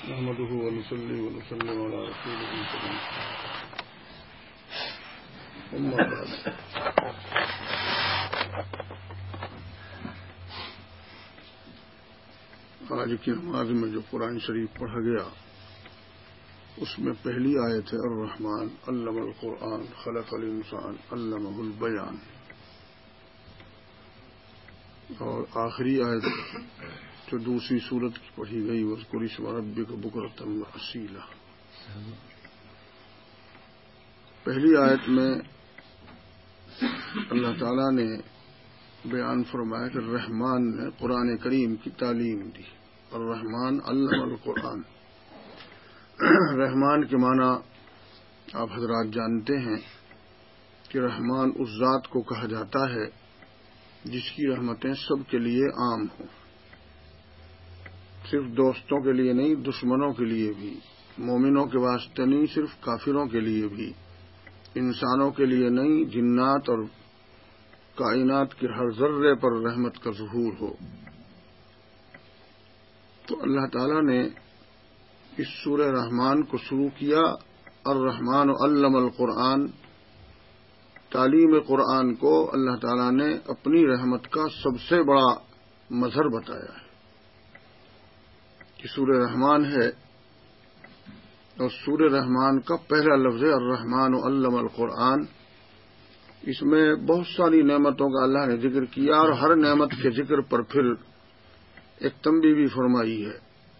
نحمده ونصلي ونسلم على رسوله الكريم أما بعد آج کی نماز میں جو قرآن شریف پڑھا گیا اس میں پہلی آیت ہے الرحمن علم القرآن خلق الانسان علمہ البیان، اور آخری آیت جو دوسری سورت کی پڑھی گئی واذکر اسم ربک بکرۃ وأصیلا۔ پہلی آیت میں اللہ تعالی نے بیان فرمایا کہ رحمان نے قرآن کریم کی تعلیم دی۔ الرحمن علم القرآن، رحمان کے معنی آپ حضرات جانتے ہیں کہ رحمان اس ذات کو کہا جاتا ہے جس کی رحمتیں سب کے لیے عام ہوں، صرف دوستوں کے لیے نہیں، دشمنوں کے لیے بھی، مومنوں کے واسطے نہیں، صرف کافروں کے لیے بھی، انسانوں کے لیے نہیں، جنات اور کائنات کے ہر ذرے پر رحمت کا ظہور ہو۔ تو اللہ تعالی نے اس سورہ رحمان کو شروع کیا الرحمن علم القرآن۔ تعلیم قرآن کو اللہ تعالی نے اپنی رحمت کا سب سے بڑا مظہر بتایا ہے کہ سورہ رحمان ہے، اور سورہ رحمان کا پہلا لفظ ہے الرحمن علم القرآن۔ اس میں بہت ساری نعمتوں کا اللہ نے ذکر کیا، اور ہر نعمت کے ذکر پر پھر ایک تنبیہ بھی فرمائی ہے۔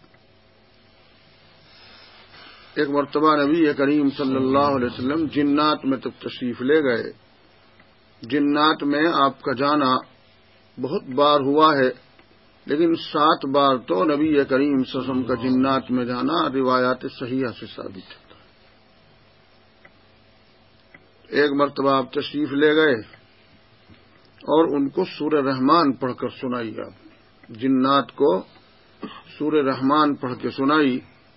ایک مرتبہ نبی کریم صلی اللہ علیہ وسلم جنات میں تشریف لے گئے۔ جنات میں آپ کا جانا بہت بار ہوا ہے، لیکن 7 بار تو نبی کریم صلی اللہ علیہ وسلم کا جنات میں جانا روایات صحیحہ سے ثابت ہے۔ ایک مرتبہ آپ تشریف لے گئے اور ان کو سورہ رحمان پڑھ کر سنائی، آپ جنات کو سورہ رحمان پڑھ کے سنائی،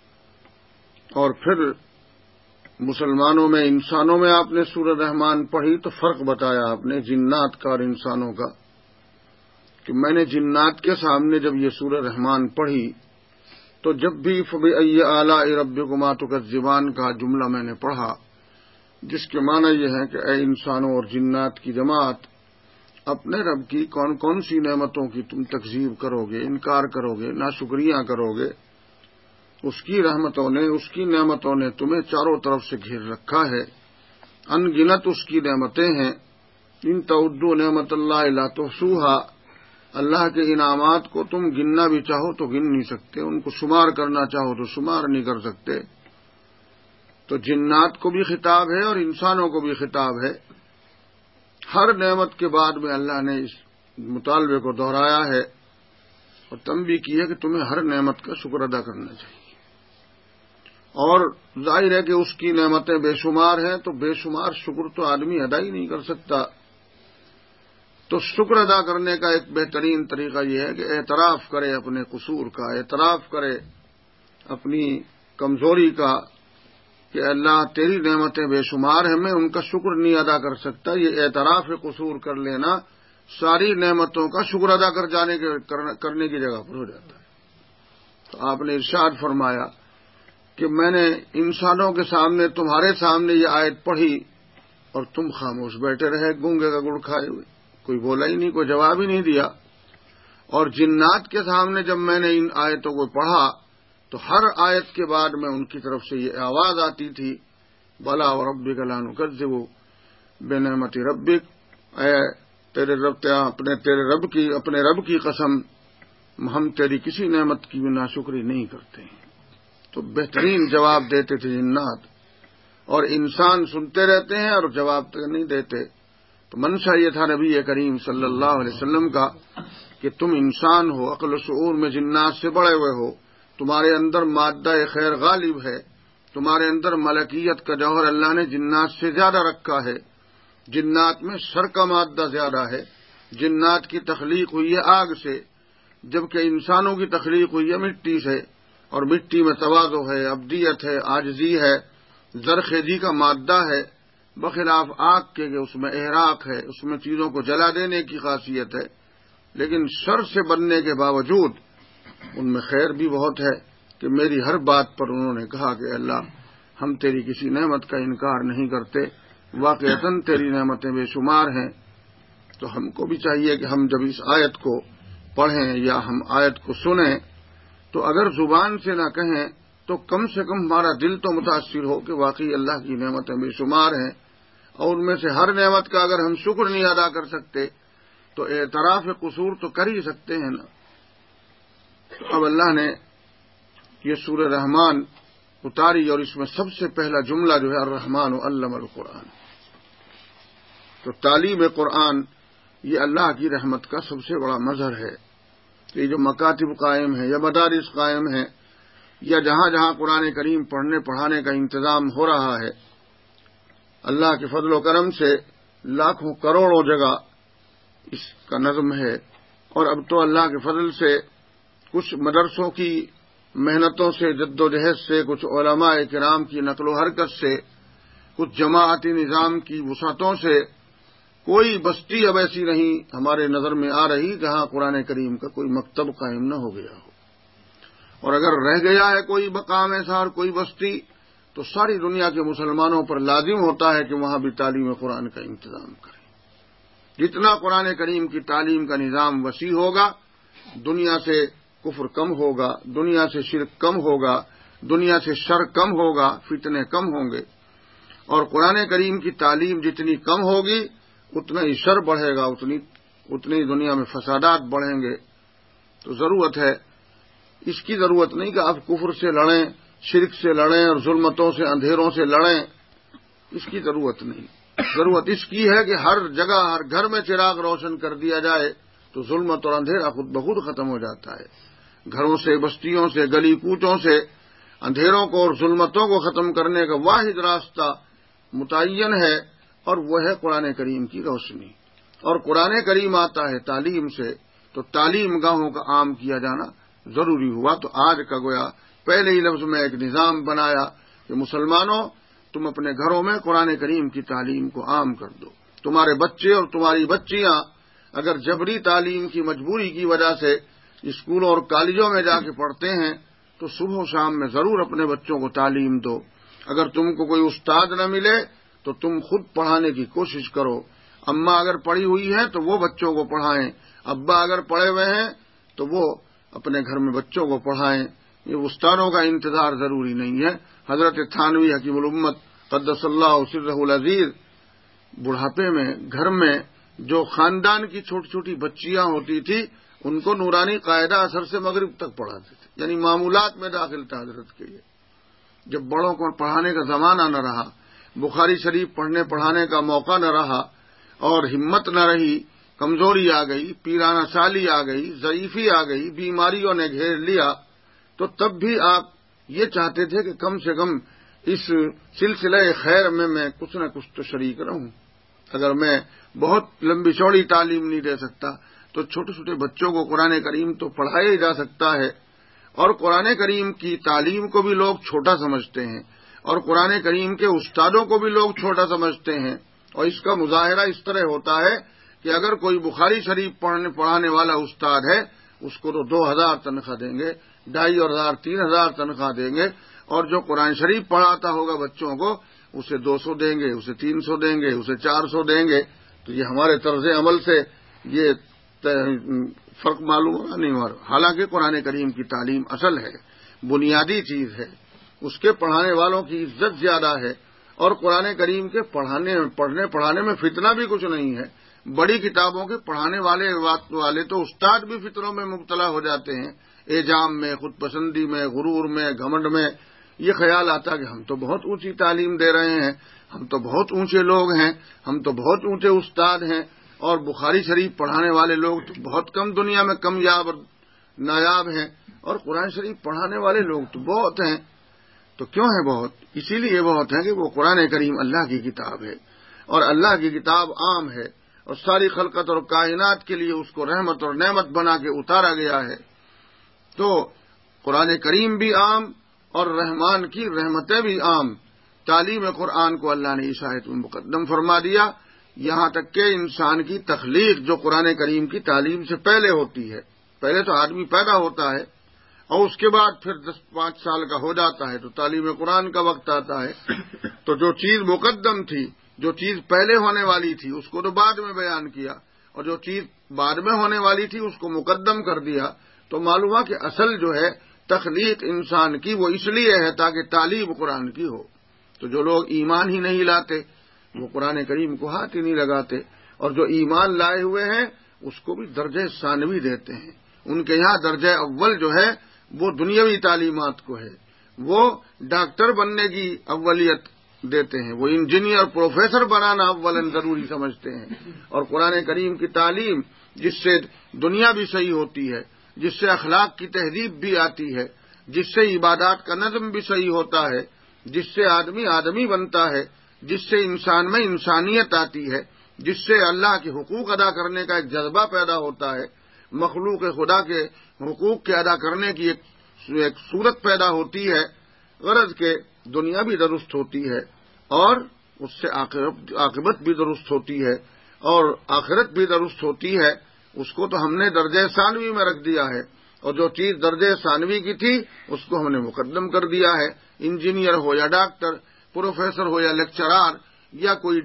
اور پھر مسلمانوں میں، انسانوں میں آپ نے سورہ رحمان پڑھی تو فرق بتایا آپ نے جنات کا اور انسانوں کا، کہ میں نے جنات کے سامنے جب یہ سورہ رحمان پڑھی تو جب بھی فبأي آلاء ربكما تكذبان کا جملہ میں نے پڑھا، جس کے معنی یہ ہے کہ اے انسانوں اور جنات کی جماعت، اپنے رب کی کون کون سی نعمتوں کی تم تکذیب کرو گے، انکار کرو گے، ناشکریاں کرو گے؟ اس کی رحمتوں نے، اس کی نعمتوں نے تمہیں چاروں طرف سے گھیر رکھا ہے، ان گنت اس کی نعمتیں ہیں۔ ان تعدوا نعمت اللہ لا تحصوها، اللہ کے انعامات کو تم گننا بھی چاہو تو گن نہیں سکتے، ان کو شمار کرنا چاہو تو شمار نہیں کر سکتے۔ تو جنات کو بھی خطاب ہے اور انسانوں کو بھی خطاب ہے۔ ہر نعمت کے بعد میں اللہ نے اس مطالبے کو دہرایا ہے اور تنبیہ کی ہے کہ تمہیں ہر نعمت کا شکر ادا کرنا چاہیے، اور ظاہر ہے کہ اس کی نعمتیں بے شمار ہیں، تو بے شمار شکر تو آدمی ادا ہی نہیں کر سکتا۔ تو شکر ادا کرنے کا ایک بہترین طریقہ یہ ہے کہ اعتراف کرے اپنے قصور کا، اعتراف کرے اپنی کمزوری کا، کہ اللہ تیری نعمتیں بے شمار ہیں، میں ان کا شکر نہیں ادا کر سکتا۔ یہ اعتراف قصور کر لینا ساری نعمتوں کا شکر ادا کرنے کی جگہ پر ہو جاتا ہے۔ تو آپ نے ارشاد فرمایا کہ میں نے انسانوں کے سامنے، تمہارے سامنے یہ آیت پڑھی اور تم خاموش بیٹھے رہے، گونگے کا گڑ کھائے ہوئے، کوئی بولا ہی نہیں، کوئی جواب ہی نہیں دیا۔ اور جنات کے سامنے جب میں نے ان آیتوں کو پڑھا تو ہر آیت کے بعد میں ان کی طرف سے یہ آواز آتی تھی بلا وربک لا نکذب بنعمت ربک، اے تیرے رب کی قسم، ہم تیری کسی نعمت کی بھی ناشکری نہیں کرتے ہیں۔ تو بہترین جواب دیتے تھے جنات، اور انسان سنتے رہتے ہیں اور جواب تک نہیں دیتے۔ تو منشا یہ تھا نبی کریم صلی اللہ علیہ وسلم کا کہ تم انسان ہو، عقل و شعور میں جنات سے بڑے ہوئے ہو، تمہارے اندر مادہ خیر غالب ہے، تمہارے اندر ملکیت کا جوہر اللہ نے جنات سے زیادہ رکھا ہے۔ جنات میں شر کا مادہ زیادہ ہے۔ جنات کی تخلیق ہوئی ہے آگ سے، جبکہ انسانوں کی تخلیق ہوئی ہے مٹی سے، اور مٹی میں تواضع ہے، ابدیت ہے، عاجزی ہے، زرخیزی کا مادہ ہے، بخلاف آگ کے کہ اس میں احراق ہے، اس میں چیزوں کو جلا دینے کی خاصیت ہے۔ لیکن شر سے بننے کے باوجود ان میں خیر بھی بہت ہے، کہ میری ہر بات پر انہوں نے کہا کہ اللہ ہم تیری کسی نعمت کا انکار نہیں کرتے، واقعتاً تیری نعمتیں بے شمار ہیں۔ تو ہم کو بھی چاہیے کہ ہم جب اس آیت کو پڑھیں یا ہم آیت کو سنیں تو اگر زبان سے نہ کہیں تو کم سے کم ہمارا دل تو متاثر ہو کہ واقعی اللہ کی نعمتیں بے شمار ہیں، اور ان میں سے ہر نعمت کا اگر ہم شکر نہیں ادا کر سکتے تو اعتراف قصور تو کر ہی سکتے ہیں نا۔ تو اب اللہ نے یہ سورہ رحمان اتاری اور اس میں سب سے پہلا جملہ جو ہے الرحمن علم القرآن، تو تعلیم قرآن یہ اللہ کی رحمت کا سب سے بڑا مظہر ہے کہ یہ جو مکاتب قائم ہیں یا مدارس قائم ہیں یا جہاں جہاں قرآن کریم پڑھنے پڑھانے کا انتظام ہو رہا ہے، اللہ کے فضل و کرم سے لاکھوں کروڑوں جگہ اس کا نظم ہے۔ اور اب تو اللہ کے فضل سے کچھ مدرسوں کی محنتوں سے، جد و جہد سے، کچھ علماء کرام کی نقل و حرکت سے، کچھ جماعتی نظام کی وسعتوں سے کوئی بستی اب ایسی نہیں ہمارے نظر میں آ رہی جہاں قرآن کریم کا کوئی مکتب قائم نہ ہو گیا ہو، اور اگر رہ گیا ہے کوئی مقام ایسا اور کوئی بستی تو ساری دنیا کے مسلمانوں پر لازم ہوتا ہے کہ وہاں بھی تعلیم قرآن کا انتظام کریں۔ جتنا قرآن کریم کی تعلیم کا نظام وسیع ہوگا، دنیا سے کفر کم ہوگا، دنیا سے شرک کم ہوگا، دنیا سے شر کم ہوگا، فتنے کم ہوں گے، اور قرآن کریم کی تعلیم جتنی کم ہوگی اتنا ہی شر بڑھے گا، اتنی دنیا میں فسادات بڑھیں گے۔ تو ضرورت ہے، اس کی ضرورت نہیں کہ آپ کفر سے لڑیں، شرک سے لڑیں اور ظلمتوں سے، اندھیروں سے لڑیں، اس کی ضرورت نہیں۔ ضرورت اس کی ہے کہ ہر جگہ، ہر گھر میں چراغ روشن کر دیا جائے تو ظلمت اور اندھیرا خود بخود ختم ہو جاتا ہے۔ گھروں سے، بستیوں سے، گلی کوچوں سے اندھیروں کو اور ظلمتوں کو ختم کرنے کا واحد راستہ متعین ہے، اور وہ ہے قرآن کریم کی روشنی۔ اور قرآن کریم آتا ہے تعلیم سے، تو تعلیم گاہوں کا عام کیا جانا ضروری ہوا۔ تو آج کا گویا پہلے ہی لفظ میں ایک نظام بنایا کہ مسلمانوں تم اپنے گھروں میں قرآن کریم کی تعلیم کو عام کر دو۔ تمہارے بچے اور تمہاری بچیاں اگر جبری تعلیم کی مجبوری کی وجہ سے اسکولوں اور کالجوں میں جا کے پڑھتے ہیں تو صبح و شام میں ضرور اپنے بچوں کو تعلیم دو۔ اگر تم کو کوئی استاد نہ ملے تو تم خود پڑھانے کی کوشش کرو۔ اماں اگر پڑھی ہوئی ہیں تو وہ بچوں کو پڑھائیں، ابا اگر پڑھے ہوئے ہیں تو وہ اپنے گھر میں بچوں کو پڑھائیں۔ یہ استادوں کا انتظار ضروری نہیں ہے۔ حضرت تھانوی حکیم الامت قدس اللہ سرہ العزیز بڑھاپے میں گھر میں جو خاندان کی چھوٹی چھوٹی بچیاں ہوتی تھی ان کو نورانی قاعدہ اثر سے مغرب تک پڑھاتے تھے، یعنی معمولات میں داخل تھا حضرت کے لیے۔ جب بڑوں کو پڑھانے کا زمانہ نہ رہا، بخاری شریف پڑھنے پڑھانے کا موقع نہ رہا اور ہمت نہ رہی، کمزوری آ گئی، پیرانہ سالی آ گئی، ضعیفی آ گئی، بیماریوں نے گھیر لیا، تو تب بھی آپ یہ چاہتے تھے کہ کم سے کم اس سلسلہ خیر میں کچھ نہ کچھ تو شریک رہوں۔ اگر میں بہت لمبی چوڑی تعلیم نہیں دے سکتا تو چھوٹے چھوٹے بچوں کو قرآن کریم تو پڑھایا ہی جا سکتا ہے۔ اور قرآن کریم کی تعلیم کو بھی لوگ چھوٹا سمجھتے ہیں، اور قرآن کریم کے استادوں کو بھی لوگ چھوٹا سمجھتے ہیں، اور اس کا مظاہرہ اس طرح ہوتا ہے کہ اگر کوئی بخاری شریف پڑھانے والا استاد ہے اس کو تو 2000 تنخواہ دیں گے، 2500 3000 تنخواہ دیں گے، اور جو قرآن شریف پڑھاتا ہوگا بچوں کو اسے 200 دیں گے، اسے 300 دیں گے، اسے 400 دیں گے۔ تو یہ ہمارے طرز عمل سے یہ فرق معلوم ہوگا نہیں ہوا۔ حالانکہ قرآن کریم کی تعلیم اصل ہے، بنیادی چیز ہے، اس کے پڑھانے والوں کی عزت زیادہ ہے، اور قرآن کریم کے پڑھنے پڑھانے میں فتنہ بھی کچھ نہیں ہے۔ بڑی کتابوں کے پڑھانے والے تو استاد بھی فتنوں میں مبتلا ہو جاتے ہیں، اعجام میں، خود پسندی میں، غرور میں، گھمنڈ میں۔ یہ خیال آتا کہ ہم تو بہت اونچی تعلیم دے رہے ہیں، ہم تو بہت اونچے لوگ ہیں، ہم تو بہت اونچے استاد ہیں، اور بخاری شریف پڑھانے والے لوگ تو بہت کم دنیا میں کمیاب اور نایاب ہیں، اور قرآن شریف پڑھانے والے لوگ تو بہت ہیں۔ تو کیوں ہے بہت؟ اسی لیے بہت ہے کہ وہ قرآن کریم اللہ کی کتاب ہے، اور اللہ کی کتاب عام ہے، اور ساری خلقت اور کائنات کے لیے اس کو رحمت اور نعمت بنا کے اتارا گیا ہے۔ تو قرآن کریم بھی عام اور رحمان کی رحمتیں بھی عام۔ تعلیم قرآن کو اللہ نے اس آیت میں مقدم فرما دیا، یہاں تک کہ انسان کی تخلیق جو قرآن کریم کی تعلیم سے پہلے ہوتی ہے۔ پہلے تو آدمی پیدا ہوتا ہے، اور اس کے بعد پھر 5 سال کا ہو جاتا ہے تو تعلیم قرآن کا وقت آتا ہے. تو جو چیز مقدم تھی، جو چیز پہلے ہونے والی تھی، اس کو تو بعد میں بیان کیا، اور جو چیز بعد میں ہونے والی تھی اس کو مقدم کر دیا. تو معلوم ہوا کہ اصل جو ہے تخلیق انسان کی وہ اس لیے ہے تاکہ تعلیم قرآن کی ہو. تو جو لوگ ایمان ہی نہیں لاتے وہ قرآن کریم کو ہاتھ ہی نہیں لگاتے، اور جو ایمان لائے ہوئے ہیں اس کو بھی درجہ ثانوی دیتے ہیں. ان کے یہاں درجہ اول جو ہے وہ دنیاوی تعلیمات کو ہے، وہ ڈاکٹر بننے کی اولیت دیتے ہیں، وہ انجینئر پروفیسر بنانا اول ضروری سمجھتے ہیں. اور قرآن کریم کی تعلیم جس سے دنیا بھی صحیح ہوتی ہے، جس سے اخلاق کی تہذیب بھی آتی ہے، جس سے عبادات کا نظم بھی صحیح ہوتا ہے، جس سے آدمی آدمی بنتا ہے، جس سے انسان میں انسانیت آتی ہے، جس سے اللہ کے حقوق ادا کرنے کا ایک جذبہ پیدا ہوتا ہے، مخلوق خدا کے حقوق کے ادا کرنے کی ایک صورت پیدا ہوتی ہے، غرض کہ دنیا بھی درست ہوتی ہے اور اس سے عاقبت بھی درست ہوتی ہے اور آخرت بھی درست ہوتی ہے. اس کو تو ہم نے درجہ ثانوی میں رکھ دیا ہے، اور جو چیز درجہ ثانوی کی تھی اس کو ہم نے مقدم کر دیا ہے. انجینئر ہو یا ڈاکٹر، پروفیسر ہو یا لیکچرار، یا کوئی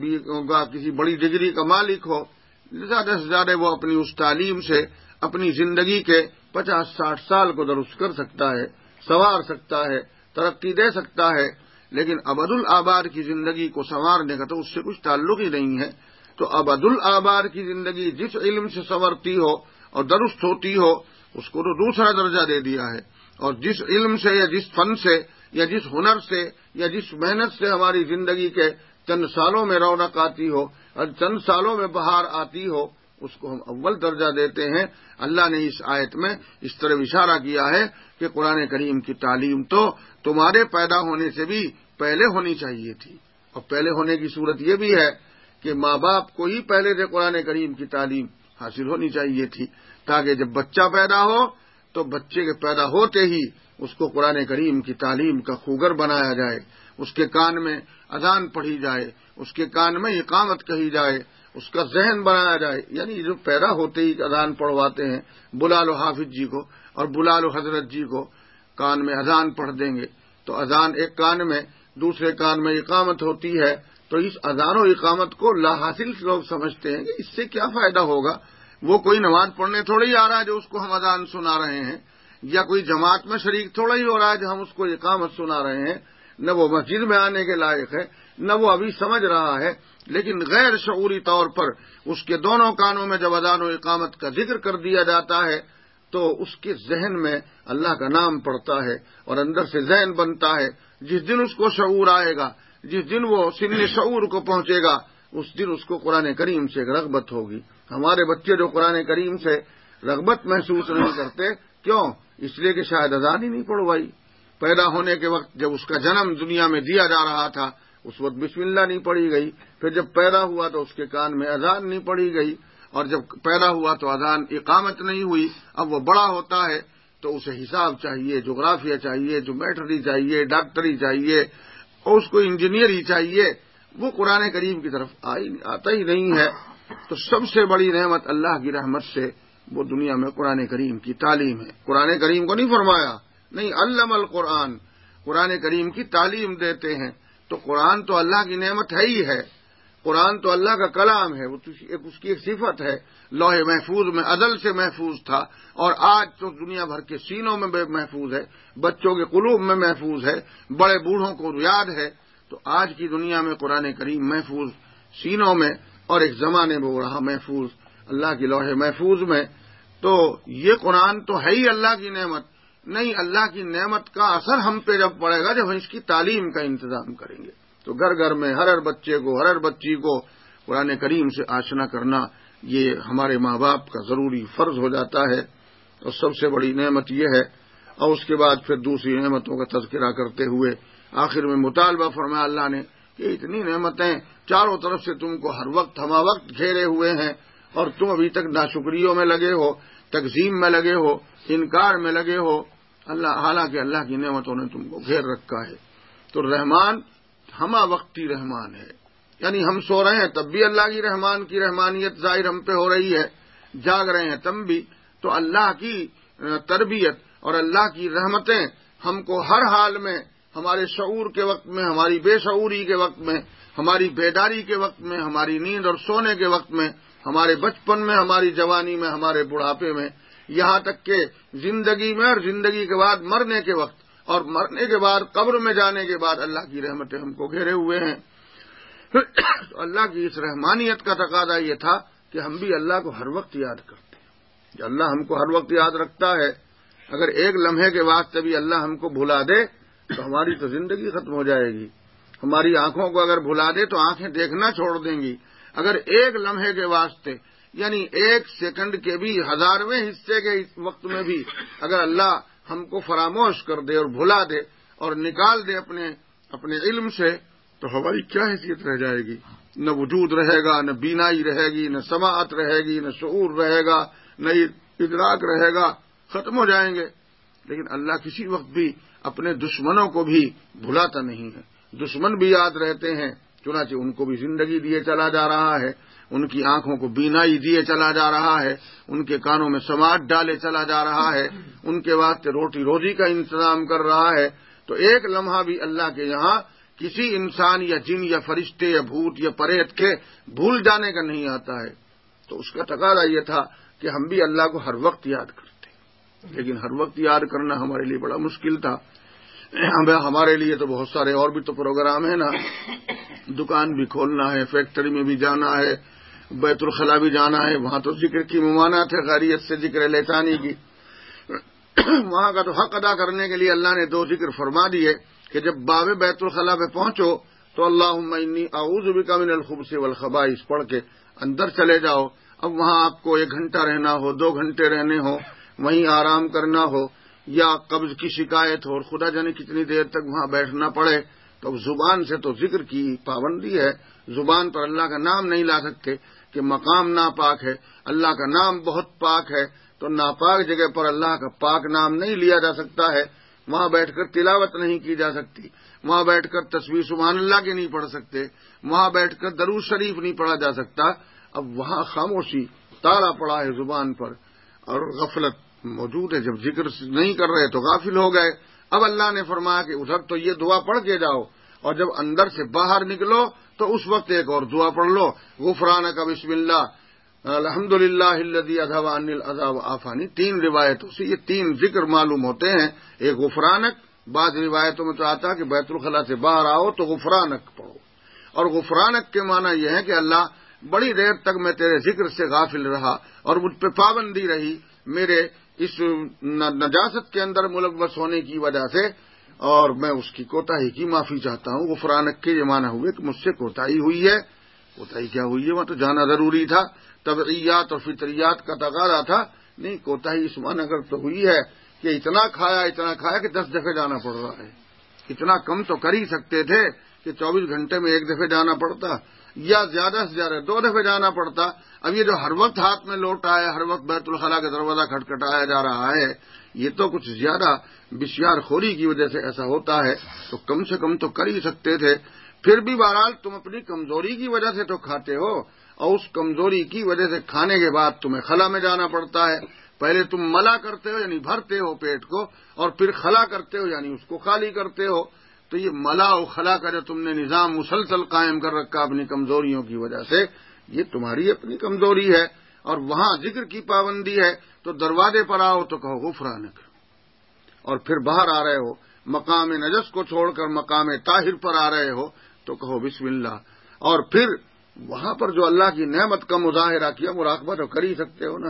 کسی بڑی ڈگری کا مالک ہو، زیادہ سے زیادہ وہ اپنی اس تعلیم سے اپنی زندگی کے 50-60 سال کو درست کر سکتا ہے، سنوار سکتا ہے، ترقی دے سکتا ہے. لیکن ابد الآباد کی زندگی کو سنوارنے کا تو اس سے کچھ تعلق ہی نہیں ہے. تو ابد الآباد کی زندگی جس علم سے سنورتی ہو اور درست ہوتی ہو اس کو تو دوسرا درجہ دے دیا ہے، اور جس علم سے یا جس فن سے یا جس ہنر سے یا جس محنت سے ہماری زندگی کے چند سالوں میں رونق آتی ہو اور چند سالوں میں بہار آتی ہو اس کو ہم اول درجہ دیتے ہیں. اللہ نے اس آیت میں اس طرح اشارہ کیا ہے کہ قرآن کریم کی تعلیم تو تمہارے پیدا ہونے سے بھی پہلے ہونی چاہیے تھی، اور پہلے ہونے کی صورت یہ بھی ہے کہ ماں باپ کو ہی پہلے سے قرآن کریم کی تعلیم حاصل ہونی چاہیے تھی، تاکہ جب بچہ پیدا ہو تو بچے کے پیدا ہوتے ہی اس کو قرآن کریم کی تعلیم کا خوگر بنایا جائے، اس کے کان میں اذان پڑھی جائے، اس کے کان میں اقامت کہی جائے، اس کا ذہن بنایا جائے. یعنی جو پیدا ہوتے ہی اذان پڑھواتے ہیں، بلا لو حافظ جی کو اور بلا لو حضرت جی کو، کان میں اذان پڑھ دیں گے تو اذان ایک کان میں، دوسرے کان میں اقامت ہوتی ہے. تو اس اذان و اقامت کو لا حاصل لوگ سمجھتے ہیں کہ اس سے کیا فائدہ ہوگا، وہ کوئی نماز پڑھنے تھوڑا ہی آ رہا ہے جو اس کو ہم اذان سنا رہے ہیں، یا کوئی جماعت میں شریک تھوڑا ہی ہو رہا ہے جو ہم اس کو اقامت سنا رہے ہیں. نہ وہ مسجد میں آنے کے لائق ہے، نہ وہ ابھی سمجھ رہا ہے، لیکن غیر شعوری طور پر اس کے دونوں کانوں میں جب اذان و اقامت کا ذکر کر دیا جاتا ہے تو اس کے ذہن میں اللہ کا نام پڑتا ہے اور اندر سے ذہن بنتا ہے. جس دن اس کو شعور آئے گا، جس دن وہ سن شعور کو پہنچے گا، اس دن اس کو قرآن کریم سے رغبت ہوگی. ہمارے بچے جو قرآن کریم سے رغبت محسوس نہیں کرتے، کیوں؟ اس لیے کہ شاید اذان ہی نہیں پڑھوائی. پیدا ہونے کے وقت جب اس کا جنم دنیا میں دیا جا رہا تھا اس وقت بسم اللہ نہیں پڑھی گئی، پھر جب پیدا ہوا تو اس کے کان میں اذان نہیں پڑھی گئی، اور جب پیدا ہوا تو اذان اقامت نہیں ہوئی. اب وہ بڑا ہوتا ہے تو اسے حساب چاہیے، جغرافیہ چاہیے، جیومیٹری چاہیے، ڈاکٹری چاہیے، اور اس کو انجینئر ہی چاہیے. وہ قرآن کریم کی طرف آتا ہی نہیں ہے. تو سب سے بڑی نعمت اللہ کی رحمت سے وہ دنیا میں قرآن کریم کی تعلیم ہے. قرآن کریم کو نہیں فرمایا، نہیں، علم القرآن، قرآن کریم کی تعلیم دیتے ہیں. تو قرآن تو اللہ کی نعمت ہے ہی ہے، قرآن تو اللہ کا کلام ہے، وہ اس کی ایک صفت ہے. لوح محفوظ میں ازل سے محفوظ تھا، اور آج تو دنیا بھر کے سینوں میں محفوظ ہے، بچوں کے قلوب میں محفوظ ہے، بڑے بوڑھوں کو یاد ہے. تو آج کی دنیا میں قرآن کریم محفوظ سینوں میں، اور ایک زمانے میں وہ رہا محفوظ اللہ کی لوح محفوظ میں. تو یہ قرآن تو ہے ہی اللہ کی نعمت. نہیں، اللہ کی نعمت کا اثر ہم پہ جب پڑے گا جب ہم اس کی تعلیم کا انتظام کریں گے. تو گھر گھر میں ہر بچے کو، ہر بچی کو قرآن کریم سے آشنا کرنا یہ ہمارے ماں باپ کا ضروری فرض ہو جاتا ہے. اور سب سے بڑی نعمت یہ ہے. اور اس کے بعد پھر دوسری نعمتوں کا تذکرہ کرتے ہوئے آخر میں مطالبہ فرمایا اللہ نے کہ اتنی نعمتیں چاروں طرف سے تم کو ہر وقت ہمہ وقت گھیرے ہوئے ہیں، اور تم ابھی تک ناشکریوں میں لگے ہو، تقسیم میں لگے ہو، انکار میں لگے ہو. حالانکہ اللہ کی نعمتوں نے تم کو گھیر رکھا ہے. تو رحمان ہمہ وقتی رحمان ہے، یعنی ہم سو رہے ہیں تب بھی اللہ کی رحمانیت ظاہر ہم پہ ہو رہی ہے، جاگ رہے ہیں تب بھی. تو اللہ کی تربیت اور اللہ کی رحمتیں ہم کو ہر حال میں، ہمارے شعور کے وقت میں، ہماری بے شعوری کے وقت میں، ہماری بیداری کے وقت میں، ہماری نیند اور سونے کے وقت میں، ہمارے بچپن میں، ہماری جوانی میں، ہمارے بڑھاپے میں، یہاں تک کہ زندگی میں اور زندگی کے بعد مرنے کے وقت اور مرنے کے بعد قبر میں جانے کے بعد اللہ کی رحمتیں ہم کو گھیرے ہوئے ہیں۔ تو اللہ کی اس رحمانیت کا تقاضا یہ تھا کہ ہم بھی اللہ کو ہر وقت یاد کرتے ہیں۔ کہ اللہ ہم کو ہر وقت یاد رکھتا ہے، اگر ایک لمحے کے واسطے بھی اللہ ہم کو بھلا دے تو ہماری تو زندگی ختم ہو جائے گی۔ ہماری آنکھوں کو اگر بھلا دے تو آنکھیں دیکھنا چھوڑ دیں گی۔ اگر ایک لمحے کے واسطے، یعنی ایک سیکنڈ کے بھی 1000ویں حصے کے وقت میں بھی اگر اللہ ہم کو فراموش کر دے اور بھلا دے اور نکال دے اپنے علم سے، تو ہماری کیا حیثیت رہ جائے گی؟ نہ وجود رہے گا، نہ بینائی رہے گی، نہ سماعت رہے گی، نہ شعور رہے گا، نہ ادراک رہے گا، ختم ہو جائیں گے۔ لیکن اللہ کسی وقت بھی اپنے دشمنوں کو بھی بھلاتا نہیں ہے، دشمن بھی یاد رہتے ہیں، چنانچہ ان کو بھی زندگی دیے چلا جا رہا ہے، ان کی آنکھوں کو بینائی دیے چلا جا رہا ہے، ان کے کانوں میں سماعت ڈالے چلا جا رہا ہے، ان کے واسطے روٹی روزی کا انتظام کر رہا ہے۔ تو ایک لمحہ بھی اللہ کے یہاں کسی انسان یا جن یا فرشتے یا بھوت یا پریت کے بھول جانے کا نہیں آتا ہے۔ تو اس کا تقاضا یہ تھا کہ ہم بھی اللہ کو ہر وقت یاد کرتے، لیکن ہر وقت یاد کرنا ہمارے لیے بڑا مشکل تھا۔ ہمارے لیے تو بہت سارے اور بھی تو پروگرام ہیں نا، دکان بھی کھولنا ہے، فیکٹری میں بھی جانا ہے، بیت الخلا بھی جانا ہے، وہاں تو ذکر کی ممانعت ہے، خیریت سے ذکر لسانی کی، وہاں کا تو حق ادا کرنے کے لیے اللہ نے 2 ذکر فرما دیے کہ جب باب بیت الخلا پہ پہنچو تو اللہم انی اعوذ بک من الخبث والخبائث پڑھ کے اندر چلے جاؤ۔ اب وہاں آپ کو 1 گھنٹہ رہنا ہو، 2 گھنٹے رہنے ہو، وہیں آرام کرنا ہو، یا قبض کی شکایت ہو اور خدا جانے کتنی دیر تک وہاں بیٹھنا پڑے، تو اب زبان سے تو ذکر کی پابندی ہے، زبان پر اللہ کا نام نہیں لا سکتے کہ مقام ناپاک ہے، اللہ کا نام بہت پاک ہے، تو ناپاک جگہ پر اللہ کا پاک نام نہیں لیا جا سکتا ہے۔ وہاں بیٹھ کر تلاوت نہیں کی جا سکتی، وہاں بیٹھ کر تسبیح سبحان اللہ کے نہیں پڑھ سکتے، وہاں بیٹھ کر درود شریف نہیں پڑھا جا سکتا۔ اب وہاں خاموشی، تالا پڑا ہے زبان پر اور غفلت موجود ہے، جب ذکر نہیں کر رہے تو غافل ہو گئے۔ اب اللہ نے فرمایا کہ ادھر تو یہ دعا پڑھ کے جاؤ، اور جب اندر سے باہر نکلو تو اس وقت ایک اور دعا پڑھ لو، غفرانک بسم اللہ الحمدللہ الذی اذھب عنی الاذی وعافانی۔ 3 روایتوں سے یہ 3 ذکر معلوم ہوتے ہیں۔ ایک غفرانک، بعض روایتوں میں تو آتا ہے کہ بیت الخلا سے باہر آؤ تو غفرانک پڑھو، اور غفرانک کے معنی یہ ہے کہ اللہ بڑی دیر تک میں تیرے ذکر سے غافل رہا اور مجھ پہ پابندی رہی، میرے اس نجاست کے اندر ملوث ہونے کی وجہ سے، اور میں اس کی کوتاہی کی معافی چاہتا ہوں۔ غفرانک کے یہ معنی ہوئے کہ مجھ سے کوتاہی ہوئی ہے۔ کوتاہی کیا ہوئی ہے؟ وہاں تو جانا ضروری تھا، طبعیات اور فطریات کا تقاضا تھا۔ نہیں، کوتاہی اس معنی اگر تو ہوئی ہے کہ اتنا کھایا کہ 10 دفعہ جانا پڑ رہا ہے۔ اتنا کم تو کر ہی سکتے تھے کہ 24 گھنٹے میں 1 دفعہ جانا پڑتا، یا زیادہ سے زیادہ 2 دفعہ جانا پڑتا۔ اب یہ جو ہر وقت ہاتھ میں لوٹا ہے، ہر وقت بیت الخلا کا دروازہ کھٹکھٹایا جا رہا ہے، یہ تو کچھ زیادہ بشیار خوری کی وجہ سے ایسا ہوتا ہے۔ تو کم سے کم تو کر ہی سکتے تھے۔ پھر بھی بہرحال تم اپنی کمزوری کی وجہ سے تو کھاتے ہو، اور اس کمزوری کی وجہ سے کھانے کے بعد تمہیں خلا میں جانا پڑتا ہے۔ پہلے تم ملا کرتے ہو یعنی بھرتے ہو پیٹ کو، اور پھر خلا کرتے ہو یعنی اس کو خالی کرتے ہو۔ تو یہ ملا و خلا کا جو تم نے نظام مسلسل قائم کر رکھا اپنی کمزوریوں کی وجہ سے، یہ تمہاری اپنی کمزوری ہے۔ اور وہاں ذکر کی پابندی ہے تو دروازے پر آؤ تو کہو غفرانک، اور پھر باہر آ رہے ہو، مقام نجس کو چھوڑ کر مقام طاہر پر آ رہے ہو تو کہو بسم اللہ۔ اور پھر وہاں پر جو اللہ کی نعمت کا مظاہرہ کیا، مراقبہ تو کر ہی سکتے ہو نا۔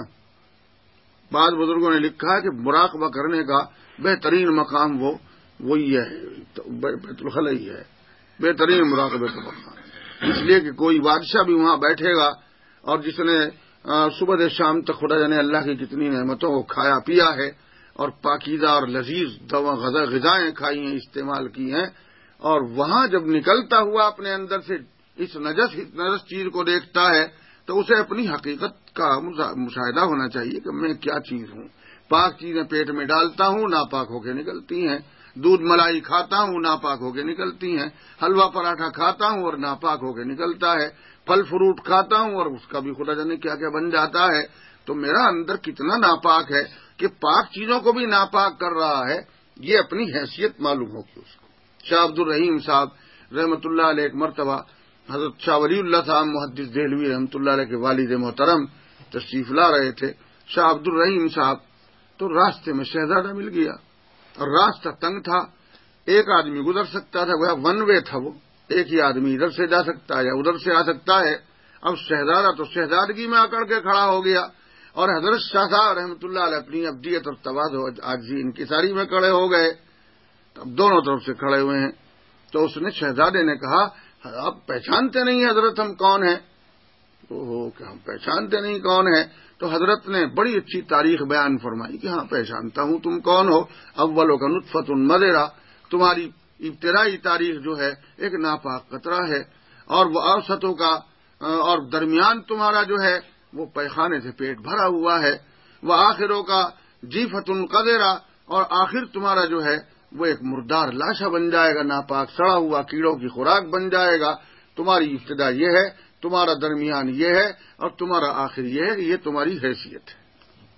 بعض بزرگوں نے لکھا ہے کہ مراقبہ کرنے کا بہترین مقام وہی ہے، بیت الخلا ہی ہے، بہترین مراقبے کا مقام، اس لیے کہ کوئی بادشاہ بھی وہاں بیٹھے گا، اور جس نے صبح سے شام تک خدا جانے اللہ کی کتنی نعمتوں کو کھایا پیا ہے، اور پاکیزہ اور لذیذ غذائیں کھائی ہیں، استعمال کی ہیں، اور وہاں جب نکلتا ہوا اپنے اندر سے اس نجس چیز کو دیکھتا ہے تو اسے اپنی حقیقت کا مشاہدہ ہونا چاہیے کہ میں کیا چیز ہوں۔ پاک چیزیں پیٹ میں ڈالتا ہوں، ناپاک ہو کے نکلتی ہیں، دودھ ملائی کھاتا ہوں، ناپاک ہو کے نکلتی ہیں، حلوہ پراٹھا کھاتا ہوں اور ناپاک ہو کے نکلتا ہے، پھل فروٹ کھاتا ہوں اور اس کا بھی خدا جانے کیا کیا بن جاتا ہے۔ تو میرا اندر کتنا ناپاک ہے، کہ پاک چیزوں کو بھی ناپاک کر رہا ہے، یہ اپنی حیثیت معلوم ہوگی اس کو۔ شاہ عبد الرحیم صاحب رحمۃ اللہ علیہ ایک مرتبہ حضرت شاہ ولی اللہ صاحب محدث دہلوی رحمۃ اللہ علیہ کے والد محترم تشریف لا رہے تھے، شاہ عبد الرحیم صاحب، تو راستے میں شہزادہ مل گیا اور راستہ تنگ تھا، ایک آدمی گزر سکتا تھا، وہ ون وے تھا، وہ ایک ہی آدمی ادھر سے جا سکتا ہے یا ادھر سے آ سکتا ہے۔ اب شہزادہ تو شہزادگی میں اکڑ کے کھڑا ہو گیا، اور حضرت شاہ صاحب رحمۃ اللہ علیہ اپنی ابدیت اور تواضع عاجزی انکساری میں کھڑے ہو گئے، اب دونوں طرف سے کھڑے ہوئے ہیں۔ تو اس نے شہزادے نے کہا، آپ پہچانتے نہیں حضرت ہم کون ہیں؟ کہ ہم پہچانتے نہیں کون ہیں؟ تو حضرت نے بڑی اچھی تاریخ بیان فرمائی کہ ہاں پہچانتا ہوں تم کون ہو، اولو کا نطفۃ مضرہ، تمہاری ابتدائی تاریخ جو ہے ایک ناپاک قطرہ ہے، اور وہ اوسطوں کا اور درمیان تمہارا جو ہے وہ پیخانے سے پیٹ بھرا ہوا ہے، وہ آخروں کا جیفۃ قذرہ، اور آخر تمہارا جو ہے وہ ایک مردار لاشا بن جائے گا، ناپاک سڑا ہوا کیڑوں کی خوراک بن جائے گا۔ تمہاری ابتدا یہ ہے، تمہارا درمیان یہ ہے، اور تمہارا آخر یہ ہے، یہ تمہاری حیثیت ہے۔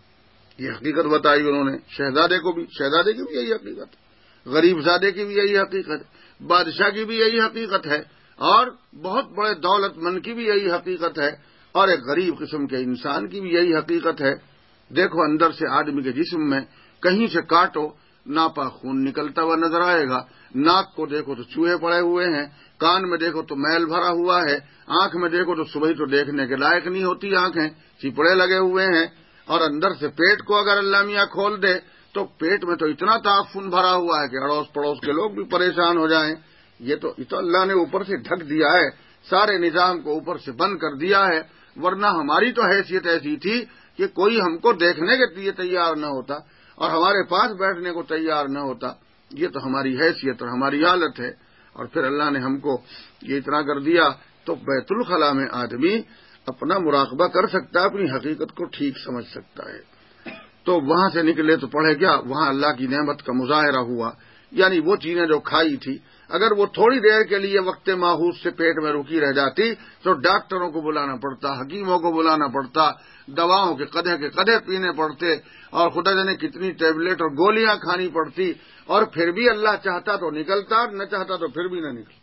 یہ حقیقت بتائی انہوں نے شہزادے کو بھی، شہزادے کی بھی یہی حقیقت ہے، غریب زادے کی بھی یہی حقیقت ہے، بادشاہ کی بھی یہی حقیقت ہے، اور بہت بڑے دولت مند کی بھی یہی حقیقت ہے، اور ایک غریب قسم کے انسان کی بھی یہی حقیقت ہے۔ دیکھو اندر سے آدمی کے جسم میں کہیں سے کاٹو ناپاک خون نکلتا ہوا نظر آئے گا، ناک کو دیکھو تو چوہے پڑے ہوئے ہیں، کان میں دیکھو تو میل بھرا ہوا ہے، آنکھ میں دیکھو تو صبح تو دیکھنے کے لائق نہیں ہوتی آنکھیں، چپڑے لگے ہوئے ہیں، اور اندر سے پیٹ کو اگر اللہ میاں کھول دے تو پیٹ میں تو اتنا تعفن بھرا ہوا ہے کہ اڑوس پڑوس کے لوگ بھی پریشان ہو جائیں۔ یہ تو اللہ نے اوپر سے ڈھک دیا ہے، سارے نظام کو اوپر سے بند کر دیا ہے، ورنہ ہماری تو حیثیت ایسی تھی کہ کوئی ہم کو دیکھنے کے لیے تیار نہ ہوتا اور ہمارے پاس بیٹھنے کو تیار نہ ہوتا۔ یہ تو ہماری حیثیت اور ہماری حالت ہے، اور پھر اللہ نے ہم کو یہ اتنا کر دیا۔ تو بیت الخلاء میں آدمی اپنا مراقبہ کر سکتا ہے، اپنی حقیقت کو ٹھیک سمجھ سکتا ہے۔ تو وہاں سے نکلے تو پڑھے کیا، وہاں اللہ کی نعمت کا مظاہرہ ہوا، یعنی وہ چیزیں جو کھائی تھی اگر وہ تھوڑی دیر کے لیے وقت ماحوس سے پیٹ میں رکی رہ جاتی تو ڈاکٹروں کو بلانا پڑتا، حکیموں کو بلانا پڑتا، دواؤں کے قدح پینے پڑتے، اور خدا جانے کتنی ٹیبلٹ اور گولیاں کھانی پڑتی، اور پھر بھی اللہ چاہتا تو نکلتا، نہ چاہتا تو پھر بھی نہ نکلتا۔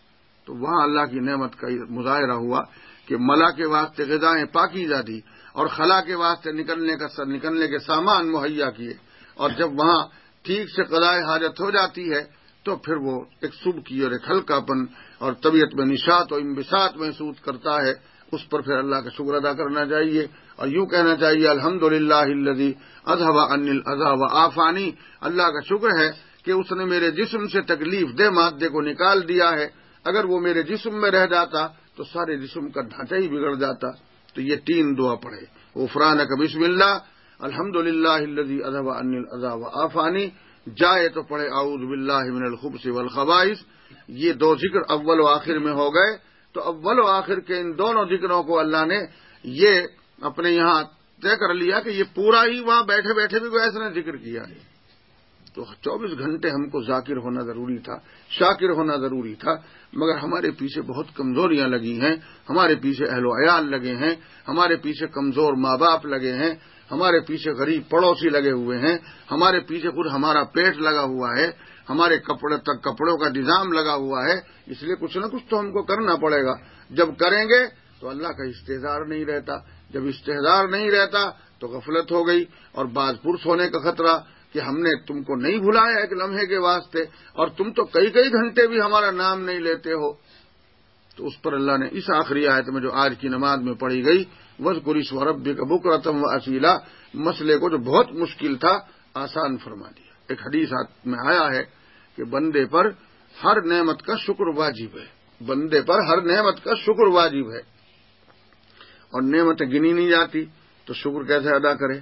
تو وہاں اللہ کی نعمت کا مظاہرہ ہوا کہ ملا کے واسطے غذائیں پاکیزہ دی، اور خلا کے واسطے نکلنے کے سامان مہیا کیے، اور جب وہاں ٹھیک سے قضائے حاجت ہو جاتی ہے تو پھر وہ ایک صبح اور ایک ہلکا پن اور طبیعت میں نشاط و انبساط محسوس کرتا ہے، اس پر پھر اللہ کا شکر ادا کرنا چاہیے، اور یوں کہنا چاہیے الحمدللہ الذی اذھب عنی الاذی وعافانی، اللہ کا شکر ہے کہ اس نے میرے جسم سے تکلیف دہ مادے کو نکال دیا ہے، اگر وہ میرے جسم میں رہ جاتا تو سارے جسم کا ڈھانچہ ہی بگڑ جاتا۔ تو یہ 3 دعا پڑھے، غفرانک بسم اللہ، الحمدللہ الذی اذھب عنی الاذی وعافانی، جائے تو پڑھے اعوذ باللہ من الخبث والخبائث۔ یہ 2 ذکر اول و آخر میں ہو گئے، تو اول و آخر کے ان دونوں ذکروں کو اللہ نے یہ اپنے یہاں طے کر لیا کہ یہ پورا ہی وہاں بیٹھے بیٹھے بھی ایسا نے ذکر کیا ہے۔ تو 24 گھنٹے ہم کو ذاکر ہونا ضروری تھا، شاکر ہونا ضروری تھا، مگر ہمارے پیچھے بہت کمزوریاں لگی ہیں، ہمارے پیچھے اہل و عیال لگے ہیں، ہمارے پیچھے کمزور ماں باپ لگے ہیں، ہمارے پیچھے غریب پڑوسی لگے ہوئے ہیں، ہمارے پیچھے خود ہمارا پیٹ لگا ہوا ہے، ہمارے کپڑوں کا نظام لگا ہوا ہے، اس لیے کچھ نہ کچھ تو ہم کو کرنا پڑے گا۔ جب کریں گے تو اللہ کا استحضار نہیں رہتا، جب استحضار نہیں رہتا تو غفلت ہو گئی، اور باز پرس ہونے کا خطرہ کہ ہم نے تم کو نہیں بھلایا ایک لمحے کے واسطے، اور تم تو کئی گھنٹے بھی ہمارا نام نہیں لیتے ہو۔ تو اس پر اللہ نے اس آخری آیت میں جو آج کی نماز میں پڑھی گئی، وَاذْكُرِ اسْمَ رَبِّكَ بُكْرَةً وَأَصِيلًا، مسئلے کو جو بہت مشکل تھا آسان فرما دیا۔ ایک حدیث میں آیا ہے کہ بندے پر ہر نعمت کا شکر واجب ہے، بندے پر ہر نعمت کا شکر واجب ہے، اور نعمتیں گنی نہیں جاتی تو شکر کیسے ادا کرے؟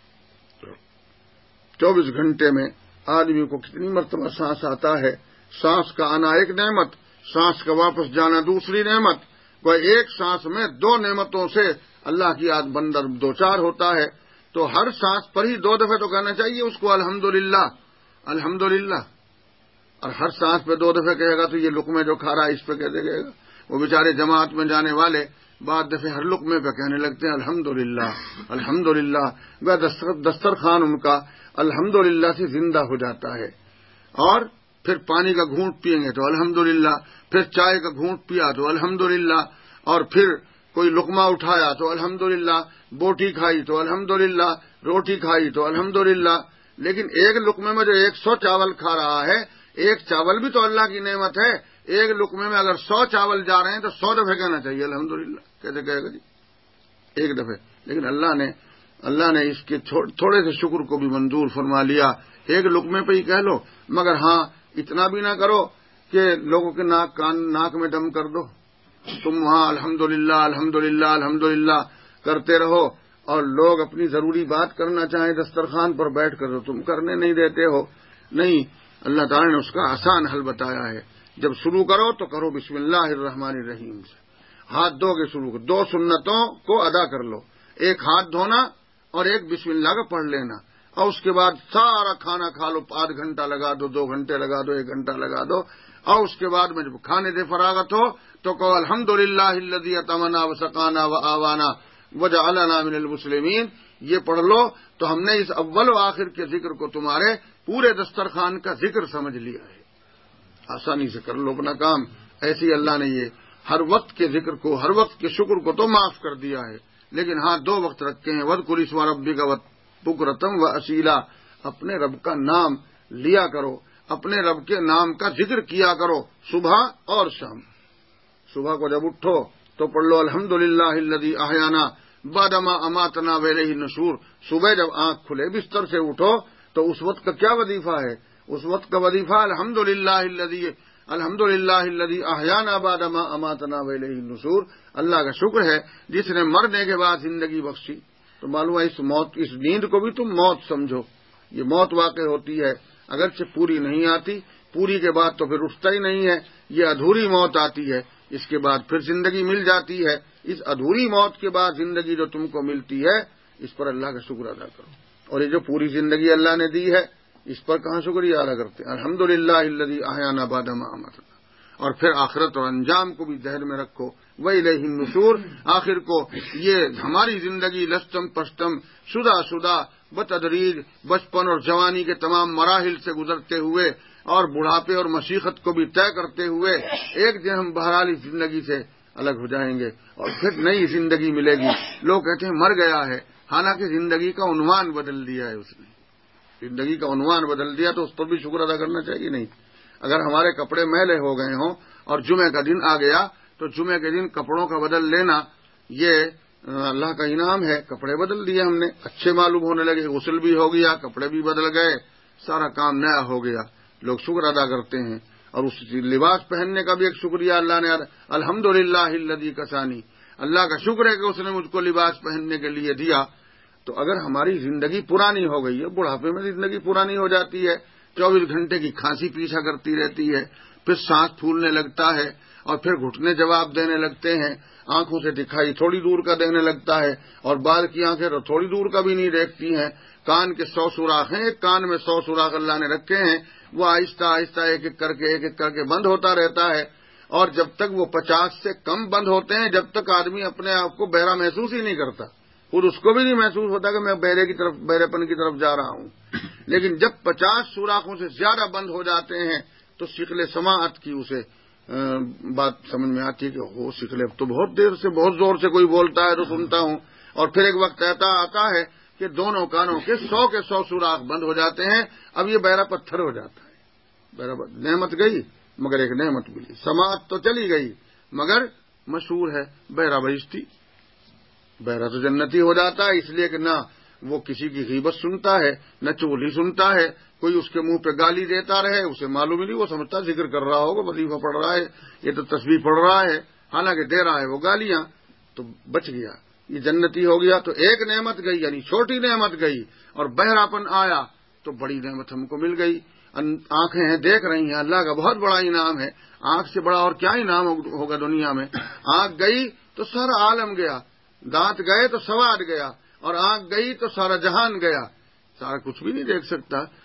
24 گھنٹے میں آدمی کو کتنی مرتبہ سانس آتا ہے، سانس کا آنا ایک نعمت، سانس کا واپس جانا دوسری نعمت، وہ ایک سانس میں 2 نعمتوں سے اللہ کی یاد بندر 2-4 ہوتا ہے، تو ہر سانس پر ہی 2 دفعہ تو کہنا چاہیے اس کو الحمدللہ الحمدللہ، اور ہر سانس پہ 2 دفعہ کہے گا تو یہ لقمے جو کھا رہا ہے اس پہ کیسے کہے گا؟ وہ بیچارے جماعت میں جانے والے بعد دفعے ہر لقمے پہ کہنے لگتے ہیں الحمدللہ الحمدللہ، وہ دسترخوان ان کا الحمدللہ سے زندہ ہو جاتا ہے۔ اور پھر پانی کا گھونٹ پیئیں گے تو الحمدللہ، پھر چائے کا گھونٹ پیا تو الحمدللہ، اور پھر کوئی لقمہ اٹھایا تو الحمدللہ، بوٹی کھائی تو الحمدللہ، روٹی کھائی تو الحمدللہ۔ لیکن ایک لقمے میں جو 100 چاول کھا رہا ہے، ایک چاول بھی تو اللہ کی نعمت ہے، ایک لقمے میں اگر 100 چاول جا رہے ہیں تو 100 دفعے کہنا چاہیے الحمدللہ، کیسے کہے گا جی ایک دفعے؟ لیکن اللہ نے اس کے تھوڑے سے شکر کو بھی منظور فرما لیا، ایک لقمے پہ ہی کہہ لو، مگر ہاں اتنا بھی نہ کرو کہ لوگوں کے ناک میں دم کر دو، تم وہاں الحمدللہ الحمدللہ الحمدللہ کرتے رہو، اور لوگ اپنی ضروری بات کرنا چاہیں دسترخوان پر بیٹھ کر تو تم کرنے نہیں دیتے ہو۔ نہیں، اللہ تعالی نے اس کا آسان حل بتایا ہے، جب شروع کرو تو کرو بسم اللہ الرحمن الرحیم سے، ہاتھ دھو کے شروع کرو، 2 سنتوں کو ادا کر لو، ایک ہاتھ دھونا اور ایک بسم اللہ کا پڑھ لینا، اور اس کے بعد سارا کھانا کھا لو، 5 گھنٹہ لگا دو، 2 گھنٹے لگا دو، 1 گھنٹہ لگا دو، اور اس کے بعد میں جب کھانے سے فراغت ہو تو کہو الحمدللہ الذی اطعمنا وسقانا وآوانا وجعلنا من المسلمین، یہ پڑھ لو تو ہم نے اس اول و آخر کے ذکر کو تمہارے پورے دسترخوان کا ذکر سمجھ لیا ہے، آسانی سے کر لو اپنا کام۔ ایسی اللہ نے یہ ہر وقت کے ذکر کو، ہر وقت کے شکر کو تو معاف کر دیا ہے، لیکن ہاں 2 وقت رکھے ہیں، وَاذْكُرِ اسْمَ رَبِّكَ بُكْرَةً وَأَصِيلًا، اپنے رب کا نام لیا کرو، اپنے رب کے نام کا ذکر کیا کرو صبح اور شام۔ صبح کو جب اٹھو تو پڑھ لو الحمدللہ الذی احیانا بعد ما اماتنا والیہ النشور، صبح جب آنکھ کھلے بستر سے اٹھو تو اس وقت کا کیا وظیفہ ہے؟ اس وقت کا وظیفہ الحمدللہ الذی احیانا بعد ما اماتنا والیہ النشور، اللہ کا شکر ہے جس نے مرنے کے بعد زندگی بخشی۔ تو معلوم ہے اس نیند کو بھی تم موت سمجھو، یہ موت واقع ہوتی ہے، اگرچہ پوری نہیں آتی، پوری کے بعد تو پھر اٹھتا ہی نہیں ہے، یہ ادھوری موت آتی ہے، اس کے بعد پھر زندگی مل جاتی ہے۔ اس ادھوری موت کے بعد زندگی جو تم کو ملتی ہے، اس پر اللہ کا شکر ادا کرو، اور یہ جو پوری زندگی اللہ نے دی ہے اس پر کہاں شکریہ ادا کرتے ہیں؟ الحمدللہ الذی احیانا بعد ما اماتنا، اور پھر آخرت اور انجام کو بھی ذہن میں رکھو، وَإِلَيْهِ النُّشُورُ، آخر کو یہ ہماری زندگی لشتم پشتم شدہ بتدریج بچپن اور جوانی کے تمام مراحل سے گزرتے ہوئے اور بڑھاپے اور مشیخت کو بھی طے کرتے ہوئے ایک دن ہم بہرحال اس زندگی سے الگ ہو جائیں گے اور پھر نئی زندگی ملے گی۔ لوگ کہتے ہیں مر گیا ہے، حالانکہ زندگی کا عنوان بدل دیا ہے، اس نے زندگی کا عنوان بدل دیا، تو اس پر بھی شکر ادا کرنا چاہیے نہیں؟ اگر ہمارے کپڑے میلے ہو گئے ہوں اور جمعے کا دن آ گیا تو جمعے کے دن کپڑوں کا بدل لینا یہ اللہ کا انعام ہے، کپڑے بدل دیے ہم نے، اچھے معلوم ہونے لگے، غسل بھی ہو گیا، کپڑے بھی بدل گئے، سارا کام نیا ہو گیا، لوگ شکر ادا کرتے ہیں۔ اور اس لباس پہننے کا بھی ایک شکریہ اللہ نے، الحمدللہ الذی کسانی، اللہ کا شکر ہے کہ اس نے مجھ کو لباس پہننے کے لیے دیا۔ تو اگر ہماری زندگی پرانی ہو گئی ہے، بڑھاپے میں زندگی پرانی ہو جاتی ہے، 24 گھنٹے کی کھانسی پیچھا کرتی رہتی ہے، پھر سانس پھولنے لگتا ہے اور پھر گھٹنے جواب دینے لگتے ہیں، آنکھوں سے دکھائی تھوڑی دور کا دینے لگتا ہے اور بعد کی آنکھیں تو تھوڑی دور کا بھی نہیں دیکھتی ہیں، کان کے 100 سوراخ ہیں، ایک کان میں 100 سوراخ اللہ نے رکھے ہیں، وہ آہستہ آہستہ ایک ایک کر کے بند ہوتا رہتا ہے، اور جب تک وہ 50 سے کم بند ہوتے ہیں جب تک آدمی اپنے آپ کو بہرا محسوس ہی نہیں کرتا، خود اس کو بھی نہیں محسوس ہوتا کہ میں بہرے پن کی طرف جا رہا ہوں۔ لیکن جب 50 سوراخوں سے زیادہ بند ہو جاتے ہیں تو شکل سماعت کی اسے بات سمجھ میں آتی ہے کہ ہو شکل اب تو بہت دیر سے بہت زور سے کوئی بولتا ہے تو سنتا ہوں، اور پھر ایک وقت آتا ہے کہ دونوں کانوں کے 100 سوراخ بند ہو جاتے ہیں، اب یہ بہرا پتھر ہو جاتا ہے۔ نعمت گئی مگر ایک نعمت ملی، سماعت تو چلی گئی مگر مشہور ہے بہرا بہشتی، بہرا تو جنتی ہو جاتا ہے، اس لیے کہ نہ وہ کسی کی غیبت سنتا ہے نہ چغلی سنتا ہے، کوئی اس کے منہ پہ گالی دیتا رہے اسے معلوم ہی نہیں، وہ سمجھتا ذکر کر رہا ہوگا، وظیفہ پڑھ رہا ہے، یہ تو تسبیح پڑھ رہا ہے، حالانکہ دے رہا ہے وہ گالیاں، تو بچ گیا، یہ جنتی ہو گیا۔ تو ایک نعمت گئی یعنی چھوٹی نعمت گئی، اور بہراپن آیا تو بڑی نعمت ہم کو مل گئی۔ آنکھیں ہیں دیکھ رہی ہیں، اللہ کا بہت بڑا انعام ہے، آنکھ سے بڑا اور کیا انعام ہوگا دنیا میں؟ آنکھ گئی تو سارا عالم گیا، دانت گئے تو سواد گیا، اور آنکھ گئی تو سارا جہان گیا، سارا کچھ بھی نہیں دیکھ سکتا،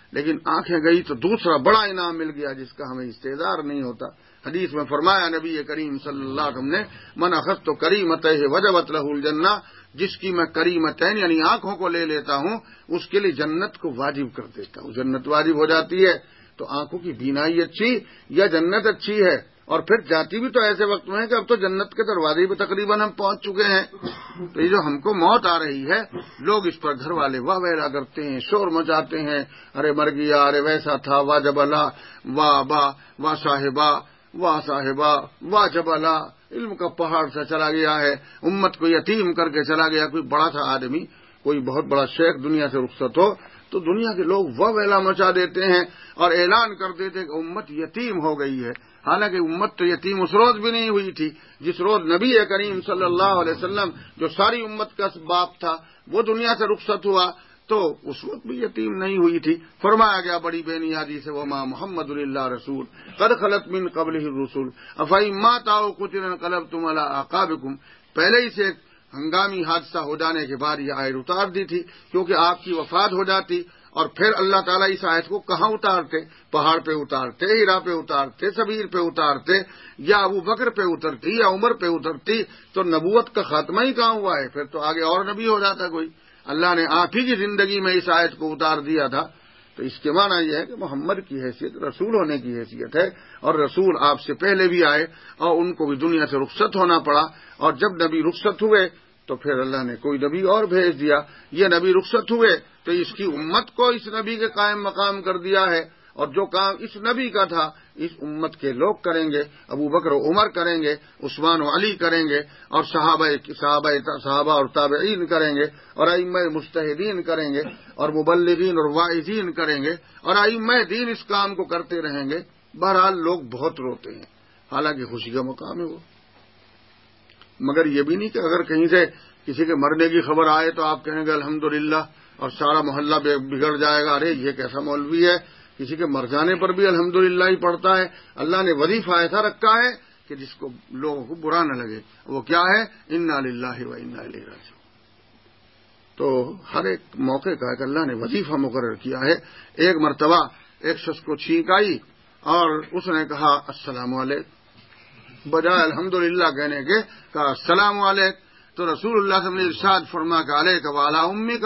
لیکن آنکھیں گئی تو دوسرا بڑا انعام مل گیا جس کا ہمیں استعدار نہیں ہوتا۔ حدیث میں فرمایا نبی کریم صلی اللہ علیہ وسلم نے، من اخذت کریمتہ وجبت لہ الجنہ، جس کی میں کریمتین یعنی آنکھوں کو لے لیتا ہوں اس کے لیے جنت کو واجب کر دیتا ہوں۔ جنت واجب ہو جاتی ہے تو آنکھوں کی بینائی اچھی یا جنت اچھی ہے، اور پھر جاتی بھی تو ایسے وقت میں ہے کہ اب تو جنت کے دروازے پہ تقریباً ہم پہنچ چکے ہیں۔ تو یہ جو ہم کو موت آ رہی ہے، لوگ اس پر گھر والے واہ ویلا کرتے ہیں، شور مچاتے ہیں، ارے مر گیا، ارے ویسا تھا، واہ جبلا، واہ با، واہ صاحبہ، واہ صاحبہ، واہ جبلا، علم کا پہاڑ سے چلا گیا ہے، امت کو یتیم کر کے چلا گیا۔ کوئی بڑا تھا آدمی، کوئی بہت بڑا شیخ دنیا سے رخصت ہو تو دنیا کے لوگ واہ ویلا مچا دیتے ہیں اور اعلان کر دیتے کہ امت یتیم ہو گئی ہے، حالانکہ امت تو یتیم اس روز بھی نہیں ہوئی تھی جس روز نبی کریم صلی اللہ علیہ وسلم جو ساری امت کا باپ تھا وہ دنیا سے رخصت ہوا، تو اس وقت بھی یتیم نہیں ہوئی تھی۔ فرمایا گیا بڑی بینیادی سے، وما محمد اللہ رسول قد خلت من قبلہ الرسل افئن مات او قتل انقلبتم علی اعقابکم، پہلے ہی سے ایک ہنگامی حادثہ ہو جانے کے بعد یہ آیت اتار دی تھی، کیونکہ آپ کی وفات ہو جاتی اور پھر اللہ تعالیٰ اس آیت کو کہاں اتارتے؟ پہاڑ پہ اتارتے، ہیرا پہ اتارتے، سبیر پہ اتارتے، یا ابو بکر پہ اترتی یا عمر پہ اترتی تو نبوت کا خاتمہ ہی کہاں ہوا ہے؟ پھر تو آگے اور نبی ہو جاتا کوئی۔ اللہ نے آپ ہی کی زندگی میں اس آیت کو اتار دیا تھا، تو اس کے معنی یہ ہے کہ محمد کی حیثیت رسول ہونے کی حیثیت ہے، اور رسول آپ سے پہلے بھی آئے اور ان کو بھی دنیا سے رخصت ہونا پڑا، اور جب نبی رخصت ہوئے تو پھر اللہ نے کوئی نبی اور بھیج دیا۔ یہ نبی رخصت ہوئے تو اس کی امت کو اس نبی کے قائم مقام کر دیا ہے، اور جو کام اس نبی کا تھا اس امت کے لوگ کریں گے، ابو بکر و عمر کریں گے، عثمان و علی کریں گے، اور صحابہ اور تابعین کریں گے، اور ائمہ مجتہدین کریں گے، اور مبلغین اور واعظین کریں گے، اور ائمہ دین اس کام کو کرتے رہیں گے۔ بہرحال لوگ بہت روتے ہیں، حالانکہ خوشی کا مقام ہے وہ، مگر یہ بھی نہیں کہ اگر کہیں سے کسی کے مرنے کی خبر آئے تو آپ کہیں گے الحمدللہ، اور سارا محلہ بگڑ جائے گا، ارے یہ کیسا مولوی ہے، کسی کے مر جانے پر بھی الحمدللہ ہی پڑھتا ہے۔ اللہ نے وظیفہ ایسا رکھا ہے کہ جس کو لوگوں کو برا نہ لگے، وہ کیا ہے؟ انا للہ و انا الیہ راجعون۔ تو ہر ایک موقع کا کہ اللہ نے وظیفہ مقرر کیا ہے۔ ایک مرتبہ ایک شخص کو چھینک آئی اور اس نے کہا السلام علیکم، بجائے الحمدللہ کہنے کے کہا السلام علیکم، تو رسول اللہ صلی اللہ علیہ وسلم نے ارشاد فرمایا کہ علیک وعلی امیک،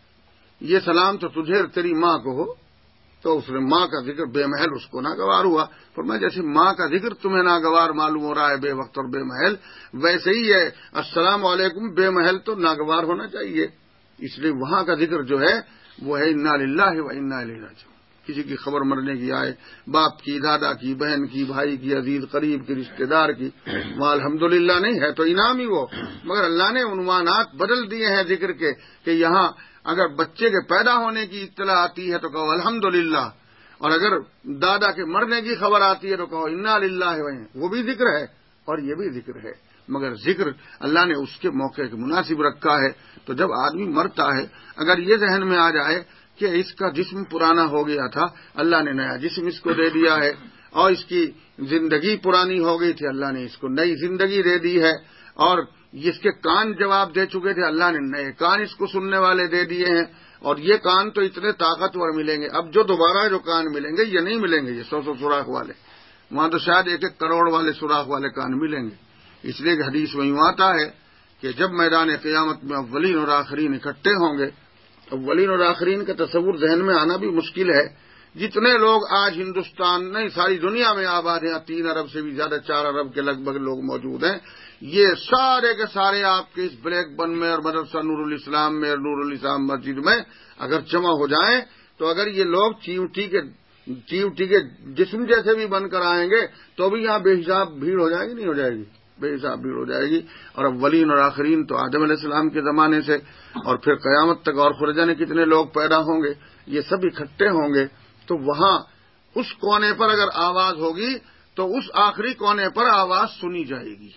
یہ سلام تو تجھے اور تیری ماں کو ہو۔ تو اس نے ماں کا ذکر بے محل اس کو ناگوار ہوا، فرمایا جیسے ماں کا ذکر تمہیں ناگوار معلوم ہو رہا ہے بے وقت اور بے محل، ویسے ہی ہے السلام علیکم بے محل تو ناگوار ہونا چاہیے۔ اس لیے وہاں کا ذکر جو ہے وہ ہے انا للہ و انا الیہ راجعون۔ کسی کی خبر مرنے کی آئے، باپ کی، دادا کی، بہن کی، بھائی کی، عزیز قریب کی، رشتہ دار کی، وہاں الحمدللہ نہیں ہے تو انعام ہی وہ، مگر اللہ نے عنوانات بدل دیے ہیں ذکر کے کہ یہاں اگر بچے کے پیدا ہونے کی اطلاع آتی ہے تو کہو الحمدللہ، اور اگر دادا کے مرنے کی خبر آتی ہے تو کہو انا للہ و انا، وہ بھی ذکر ہے اور یہ بھی ذکر ہے، مگر ذکر اللہ نے اس کے موقع کے مناسب رکھا ہے۔ تو جب آدمی مرتا ہے اگر یہ ذہن میں آ جائے کہ اس کا جسم پرانا ہو گیا تھا، اللہ نے نیا جسم اس کو دے دیا ہے، اور اس کی زندگی پرانی ہو گئی تھی، اللہ نے اس کو نئی زندگی دے دی ہے، اور اس کے کان جواب دے چکے تھے، اللہ نے نئے کان اس کو سننے والے دے دیے ہیں، اور یہ کان تو اتنے طاقتور ملیں گے، اب جو دوبارہ جو کان ملیں گے یہ نہیں ملیں گے، یہ 100 سوراخ والے، وہاں تو شاید 1 کروڑ والے سوراخ والے کان ملیں گے۔ اس لیے کہ حدیث میں یوں آتا ہے کہ جب میدان قیامت میں اولین اور آخرین اکٹھے ہوں گے، اولین اور آخرین کا تصور ذہن میں آنا بھی مشکل ہے۔ جتنے لوگ آج ہندوستان نہیں ساری دنیا میں آباد ہیں، 3 ارب سے بھی زیادہ، 4 ارب کے لگ بھگ لوگ موجود ہیں، یہ سارے کے سارے آپ کے اس بلیک بن میں اور مدرسہ نور الاسلام میں اور نور الاسلام مسجد میں اگر جمع ہو جائیں تو اگر یہ لوگ چیوٹی کے جسم جیسے بھی بن کر آئیں گے تو بھی یہاں بے حساب بھیڑ ہو جائے گی، نہیں ہو جائے گی؟ بے حساب بھیڑ ہو جائے گی۔ اور اولین اور آخرین تو آدم علیہ السلام کے زمانے سے اور پھر قیامت تک اور خدا جانے کتنے لوگ پیدا ہوں گے، یہ سب اکٹھے ہوں گے، تو وہاں اس کونے پر اگر آواز ہوگی تو اس آخری کونے پر آواز سنی جائے گی۔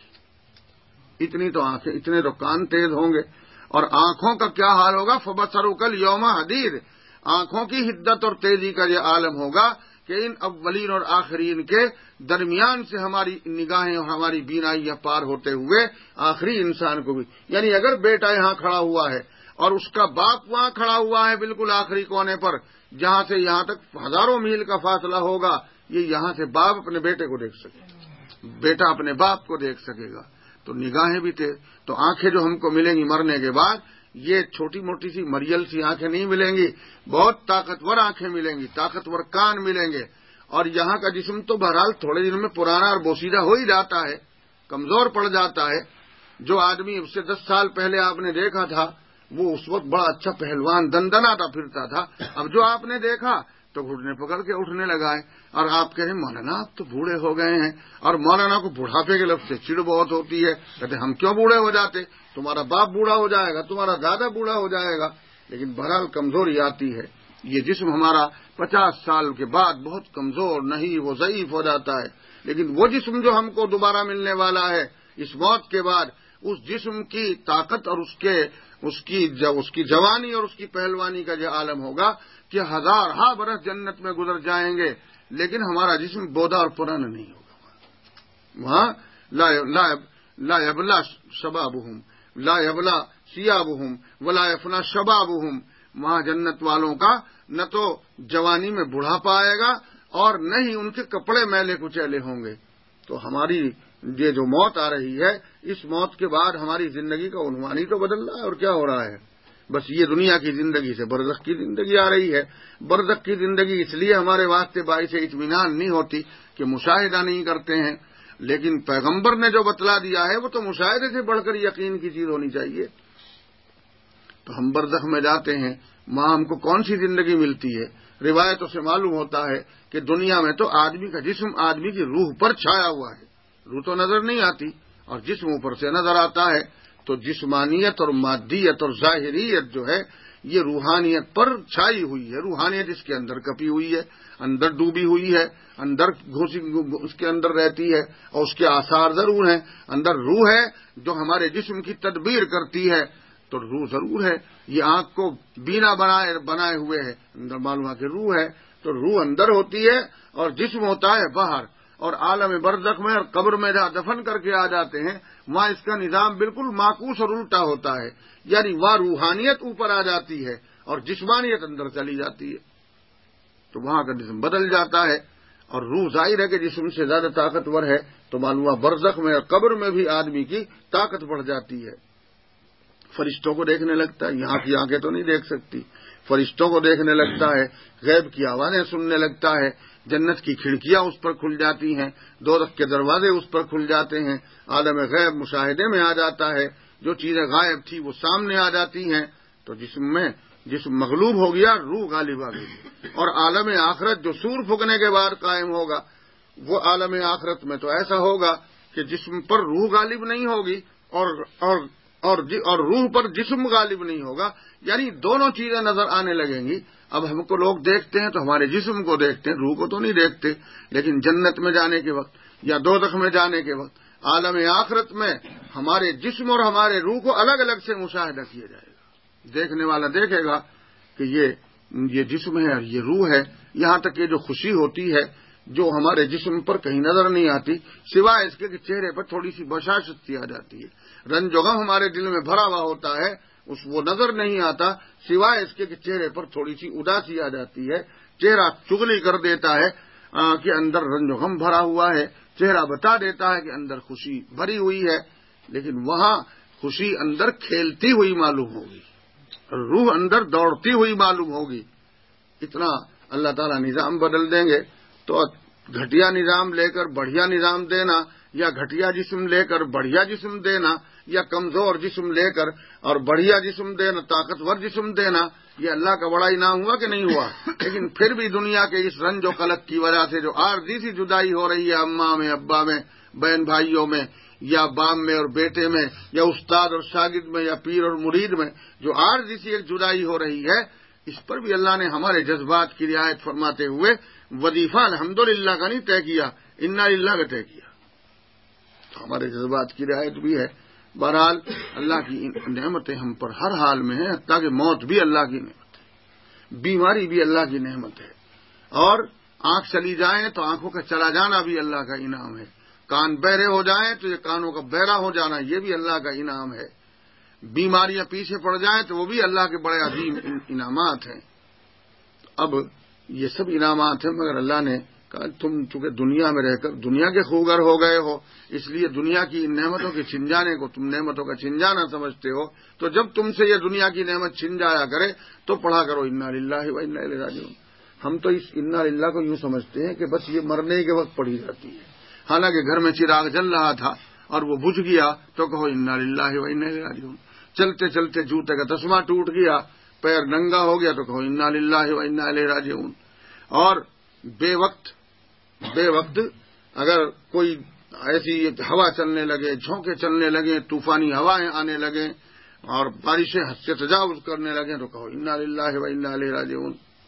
اتنی تو آنکھیں، اتنے تو کان تیز ہوں گے، اور آنکھوں کا کیا حال ہوگا؟ فبصرک الیوم حدید، آنکھوں کی حدت اور تیزی کا یہ عالم ہوگا کہ ان اولین اور آخرین کے درمیان سے ہماری نگاہیں اور ہماری بینائیاں پار ہوتے ہوئے آخری انسان کو بھی، یعنی اگر بیٹا یہاں کھڑا ہوا ہے اور اس کا باپ وہاں کھڑا ہوا ہے بالکل آخری کونے پر، جہاں سے یہاں تک ہزاروں میل کا فاصلہ ہوگا، یہ یہاں سے باپ اپنے بیٹے کو دیکھ سکے، بیٹا اپنے باپ کو دیکھ سکے گا۔ تو نگاہیں بھی تو آنکھیں جو ہم کو ملیں گی مرنے کے بعد، یہ چھوٹی موٹی سی مریل سی آنکھیں نہیں ملیں گی، بہت طاقتور آنکھیں ملیں گی، طاقتور کان ملیں گے۔ اور یہاں کا جسم تو بہرحال تھوڑے دن میں پرانا اور بوسیدہ ہو ہی جاتا ہے، کمزور پڑ جاتا ہے۔ جو آدمی اس سے 10 سال پہلے آپ نے دیکھا تھا، وہ اس وقت بڑا اچھا پہلوان دندناتا پھرتا تھا، اب جو آپ نے دیکھا تو گھٹنے پکڑ کے اٹھنے لگا ہے۔ اور آپ کہیں مولانا آپ تو بوڑھے ہو گئے ہیں، اور مولانا کو بڑھاپے کے لفظ سے چڑ بہت ہوتی ہے، کہتے ہم کیوں بوڑھے ہو جاتے، تمہارا باپ بوڑھا ہو جائے گا، تمہارا دادا بوڑھا ہو جائے گا۔ لیکن بہرحال کمزوری آتی ہے، یہ جسم ہمارا 50 سال کے بعد بہت کمزور نہیں، وہ ضعیف ہو جاتا ہے۔ لیکن وہ جسم جو ہم کو دوبارہ ملنے والا ہے اس موت کے بعد، اس جسم کی طاقت اور اس کی جوانی اور اس کی پہلوانی کا جو عالم ہوگا کہ ہزارہا برس جنت میں گزر جائیں گے، لیکن ہمارا جسم بودا اور پرانا نہیں ہوگا۔ وہاں لا یبلا شبابہم لا یبلا ثیابہم ولا یفنا شبابہم، وہاں جنت والوں کا نہ تو جوانی میں بڑھاپا آئے گا اور نہ ہی ان کے کپڑے میلے کچیلے ہوں گے۔ تو ہماری یہ جو موت آ رہی ہے، اس موت کے بعد ہماری زندگی کا عنوان ہی تو بدل رہا ہے، اور کیا ہو رہا ہے؟ بس یہ دنیا کی زندگی سے برزخ کی زندگی آ رہی ہے۔ برزخ کی زندگی اس لیے ہمارے واسطے باعث اطمینان نہیں ہوتی کہ مشاہدہ نہیں کرتے ہیں، لیکن پیغمبر نے جو بتلا دیا ہے وہ تو مشاہدے سے بڑھ کر یقین کی چیز ہونی چاہیے۔ تو ہم برزخ میں جاتے ہیں، وہاں ہم کو کون سی زندگی ملتی ہے؟ روایتوں سے معلوم ہوتا ہے کہ دنیا میں تو آدمی کا جسم آدمی کی روح پر چھایا ہوا ہے، روح تو نظر نہیں آتی اور جسم اوپر سے نظر آتا ہے۔ تو جسمانیت اور مادیت اور ظاہریت جو ہے یہ روحانیت پر چھائی ہوئی ہے، روحانیت اس کے اندر کپی ہوئی ہے، اندر ڈوبی ہوئی ہے، اندر اس کے اندر رہتی ہے، اور اس کے آثار ضرور ہیں۔ اندر روح ہے جو ہمارے جسم کی تدبیر کرتی ہے، تو روح ضرور ہے۔ یہ آنکھ کو بینا بنائے ہوئے ہے، اندر معلوم ہے کہ روح ہے، تو روح اندر ہوتی ہے اور جسم ہوتا ہے باہر۔ اور عالم برزخ میں اور قبر میں جہاں دفن کر کے آ جاتے ہیں، وہاں اس کا نظام بالکل معکوس اور الٹا ہوتا ہے، یعنی وہاں روحانیت اوپر آ جاتی ہے اور جسمانیت اندر چلی جاتی ہے، تو وہاں کا جسم بدل جاتا ہے۔ اور روح ظاہر ہے کہ جسم سے زیادہ طاقتور ہے، تو معلوم ہے برزخ میں اور قبر میں بھی آدمی کی طاقت بڑھ جاتی ہے۔ فرشتوں کو دیکھنے لگتا ہے، یہاں کی آنکھیں تو نہیں دیکھ سکتی، فرشتوں کو دیکھنے لگتا ہے، غیب کی آوازیں سننے لگتا ہے، جنت کی کھڑکیاں اس پر کھل جاتی ہیں، دوزخ کے دروازے اس پر کھل جاتے ہیں، عالم غیب مشاہدے میں آ جاتا ہے، جو چیزیں غائب تھی وہ سامنے آ جاتی ہیں۔ تو جسم مغلوب ہو گیا، روح غالب آ گئی۔ اور عالم آخرت جو سور پھونکنے کے بعد قائم ہوگا، وہ عالم آخرت میں تو ایسا ہوگا کہ جسم پر روح غالب نہیں ہوگی اور روح پر جسم غالب نہیں ہوگا، یعنی دونوں چیزیں نظر آنے لگیں گی۔ اب ہم کو لوگ دیکھتے ہیں تو ہمارے جسم کو دیکھتے ہیں، روح کو تو نہیں دیکھتے، لیکن جنت میں جانے کے وقت یا دوزخ میں جانے کے وقت عالم آخرت میں ہمارے جسم اور ہمارے روح کو الگ الگ سے مشاہدہ کیا جائے گا۔ دیکھنے والا دیکھے گا کہ یہ جسم ہے اور یہ روح ہے۔ یہاں تک یہ جو خوشی ہوتی ہے جو ہمارے جسم پر کہیں نظر نہیں آتی، سوائے اس کے کہ چہرے پر تھوڑی سی بشاشت سی آ جاتی ہے، رنج و غم ہمارے دل میں بھرا ہوا ہوتا ہے، وہ نظر نہیں آتا، سوائے اس کے کہ چہرے پر تھوڑی سی اداسی آ جاتی ہے، چہرہ چغلی کر دیتا ہے کہ اندر رنج و غم بھرا ہوا ہے، چہرہ بتا دیتا ہے کہ اندر خوشی بھری ہوئی ہے، لیکن وہاں خوشی اندر کھیلتی ہوئی معلوم ہوگی، روح اندر دوڑتی ہوئی معلوم ہوگی۔ اتنا اللہ تعالیٰ نظام بدل دیں گے، تو گھٹیا نظام لے کر بڑھیا نظام دینا، یا گھٹیا جسم لے کر بڑھیا جسم دینا، یا کمزور جسم لے کر اور بڑھیا جسم دینا، طاقتور جسم دینا، یہ اللہ کا بڑا انعام ہوا کہ نہیں ہوا؟ لیکن پھر بھی دنیا کے اس رنج و قلق کی وجہ سے جو عارضی سی جدائی ہو رہی ہے، اماں میں، ابا میں، بہن بھائیوں میں، یا باپ میں اور بیٹے میں، یا استاد اور شاگرد میں، یا پیر اور مرید میں، جو عارضی سی ایک جدائی ہو رہی ہے، اس پر بھی اللہ نے ہمارے جذبات کی رعایت فرماتے ہوئے وظیفہ الحمدللہ کا نہیں طے کیا، انا للہ کا طے کیا۔ تو ہمارے جذبات کی رعایت بھی ہے۔ بہرحال اللہ کی نعمتیں ہم پر ہر حال میں ہیں، حتیٰ کہ موت بھی اللہ کی نعمت ہے، بیماری بھی اللہ کی نعمت ہے، اور آنکھ چلی جائیں تو آنکھوں کا چلا جانا بھی اللہ کا انعام ہے، کان بہرے ہو جائیں تو یہ کانوں کا بہرا ہو جانا یہ بھی اللہ کا انعام ہے، بیماریاں پیچھے پڑ جائیں تو وہ بھی اللہ کے بڑے عظیم انعامات ہیں۔ اب یہ سب انعامات ہیں، مگر اللہ نے کہا تم چونکہ دنیا میں رہ کر دنیا کے خوگر ہو گئے ہو، اس لیے دنیا کی ان نعمتوں کے چھن جانے کو تم نعمتوں کا چھن جانا سمجھتے ہو، تو جب تم سے یہ دنیا کی نعمت چھن جایا کرے تو پڑھا کرو انا للہ و انا الیہ راجعون۔ ہم تو اس انا للہ کو یوں سمجھتے ہیں کہ بس یہ مرنے کے وقت پڑھی جاتی ہے، حالانکہ گھر میں چراغ جل رہا تھا اور وہ بجھ گیا تو کہو انا للہ و انا الیہ راجعون۔ چلتے چلتے جوتے کا تسمہ ٹوٹ گیا، پیر ننگا ہو گیا تو کہو انا للہ و انا الیہ راجعون۔ اور بے وقت اگر کوئی ایسی ہوا چلنے لگے، جھونکے چلنے لگے، طوفانی ہوائیں آنے لگیں اور بارشیں حد سے تجاوز کرنے لگیں تو کہو انا للہ و انا الیہ راجعون۔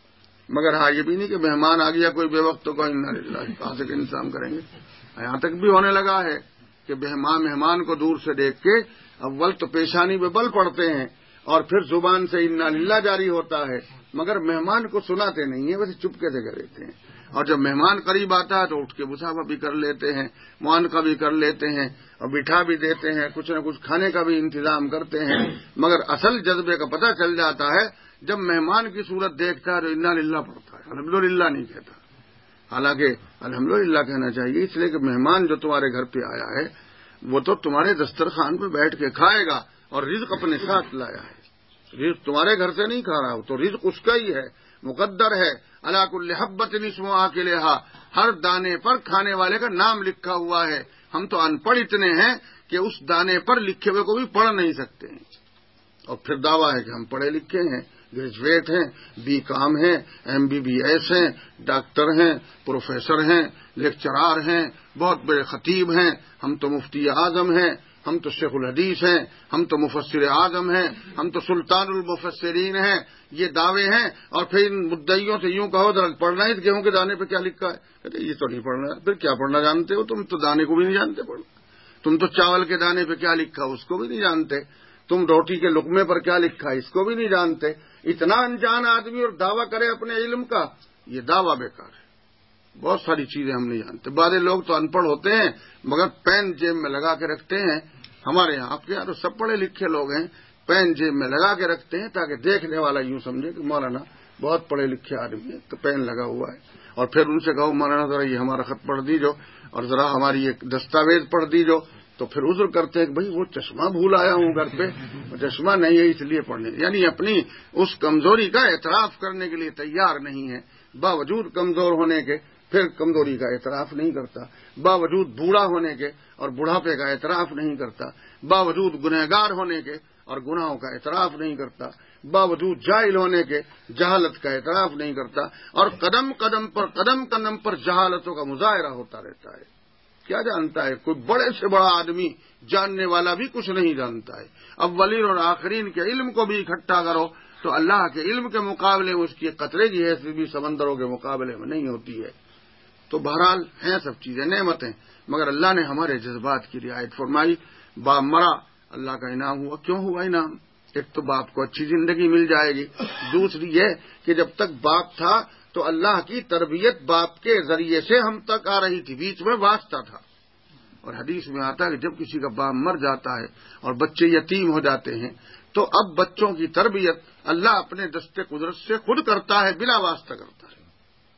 مگر ہاں یہ بھی نہیں کہ مہمان آ گیا کوئی بے وقت تو کہو انا للہ، کہاں سے انتظام کریں گے؟ یہاں تک بھی ہونے لگا ہے کہ مہمان کو دور سے دیکھ کے اول تو پیشانی پہ بل پڑتے ہیں اور پھر زبان سے انا للہ جاری ہوتا ہے، مگر مہمان کو سناتے نہیں ہیں، ویسے چپکے سے کر لیتے ہیں۔ اور جب مہمان قریب آتا ہے تو اٹھ کے مسافہ بھی کر لیتے ہیں، معانقہ بھی کر لیتے ہیں اور بٹھا بھی دیتے ہیں، کچھ نہ کچھ کھانے کا بھی انتظام کرتے ہیں، مگر اصل جذبے کا پتہ چل جاتا ہے جب مہمان کی صورت دیکھتا ہے تو انا للہ پڑھتا ہے، الحمدللہ نہیں کہتا۔ حالانکہ الحمدللہ کہنا چاہیے، اس لیے کہ مہمان جو تمہارے گھر پہ آیا ہے وہ تو تمہارے دسترخوان پہ بیٹھ کے کھائے گا اور رزق اپنے ساتھ لایا ہے، رزق تمہارے گھر سے نہیں کھا رہا، تو رزق اس کا ہی ہے، مقدر ہے۔ علی کل حبۃ اسمھا کلھا، ہر دانے پر کھانے والے کا نام لکھا ہوا ہے۔ ہم تو ان پڑھ اتنے ہیں کہ اس دانے پر لکھے ہوئے کو بھی پڑھ نہیں سکتے ہیں، اور پھر دعویٰ ہے کہ ہم پڑھے لکھے ہیں، گریجویٹ ہیں، بی کام ہیں، MBBS ہیں، ڈاکٹر ہیں، پروفیسر ہیں، لیکچرار ہیں، بہت بڑے خطیب ہیں، ہم تو مفتی اعظم ہیں، ہم تو شیخ الحدیث ہیں، ہم تو مفسر اعظم ہیں، ہم تو سلطان المفسرین ہیں، یہ دعوے ہیں۔ اور پھر ان مدعیوں سے یوں کہو ذرا پڑھنا ہے گیہوں کے دانے پہ کیا لکھا ہے، کہتے یہ تو نہیں پڑھنا، پھر کیا پڑھنا جانتے ہو تم؟ تو دانے کو بھی نہیں جانتے پڑھنا، تم تو چاول کے دانے پہ کیا لکھا اس کو بھی نہیں جانتے، تم روٹی کے لقمے پر کیا لکھا اس کو بھی نہیں جانتے۔ اتنا انجان آدمی اور دعویٰ کرے اپنے علم کا، یہ دعویٰ بیکار ہے۔ بہت ساری چیزیں ہم نہیں جانتے، بعض لوگ تو ان پڑھ ہوتے ہیں مگر پین جیب میں لگا کے رکھتے ہیں، ہمارے یہاں آپ کے یہاں تو سب پڑھے لکھے لوگ ہیں، پین جیب میں لگا کے رکھتے ہیں تاکہ دیکھنے والا یوں سمجھے کہ مولانا بہت پڑھے لکھے آدمی ہے، تو پین لگا ہوا ہے۔ اور پھر ان سے کہو مولانا ذرا یہ ہمارا خط پڑھ دیجو اور ذرا ہماری یہ دستاویز پڑھ دیجو، تو پھر عذر کرتے ہیں کہ بھائی وہ چشمہ بھول آیا ہوں گھر پہ، چشمہ نہیں ہے اس لیے پڑھنے، یعنی اپنی اس کمزوری کا اعتراف کرنے کے لیے تیار نہیں ہے، باوجود کمزور ہونے کے پھر کمزوری کا اعتراف نہیں کرتا، باوجود بوڑھا ہونے کے اور بڑھاپے کا اعتراف نہیں کرتا، باوجود گنہگار ہونے کے اور گناہوں کا اعتراف نہیں کرتا، باوجود جاہل ہونے کے جہالت کا اعتراف نہیں کرتا، اور قدم قدم پر جہالتوں کا مظاہرہ ہوتا رہتا ہے۔ کیا جانتا ہے؟ کوئی بڑے سے بڑا آدمی جاننے والا بھی کچھ نہیں جانتا ہے۔ اولین اور آخرین کے علم کو بھی اکٹھا کرو تو اللہ کے علم کے مقابلے میں اس کی قطرے کی حیثیت بھی سمندروں کے مقابلے میں نہیں ہوتی ہے۔ تو بہرحال ہیں سب چیزیں نعمتیں، مگر اللہ نے ہمارے جذبات کی رعایت فرمائی۔ باپ مرا، اللہ کا انعام ہوا۔ کیوں ہوا انعام؟ ایک تو باپ کو اچھی زندگی مل جائے گی، دوسری یہ کہ جب تک باپ تھا تو اللہ کی تربیت باپ کے ذریعے سے ہم تک آ رہی تھی، بیچ میں واسطہ تھا۔ اور حدیث میں آتا ہے کہ جب کسی کا باپ مر جاتا ہے اور بچے یتیم ہو جاتے ہیں تو اب بچوں کی تربیت اللہ اپنے دستے قدرت سے خود کرتا ہے، بلا واسطہ کرتا ہے۔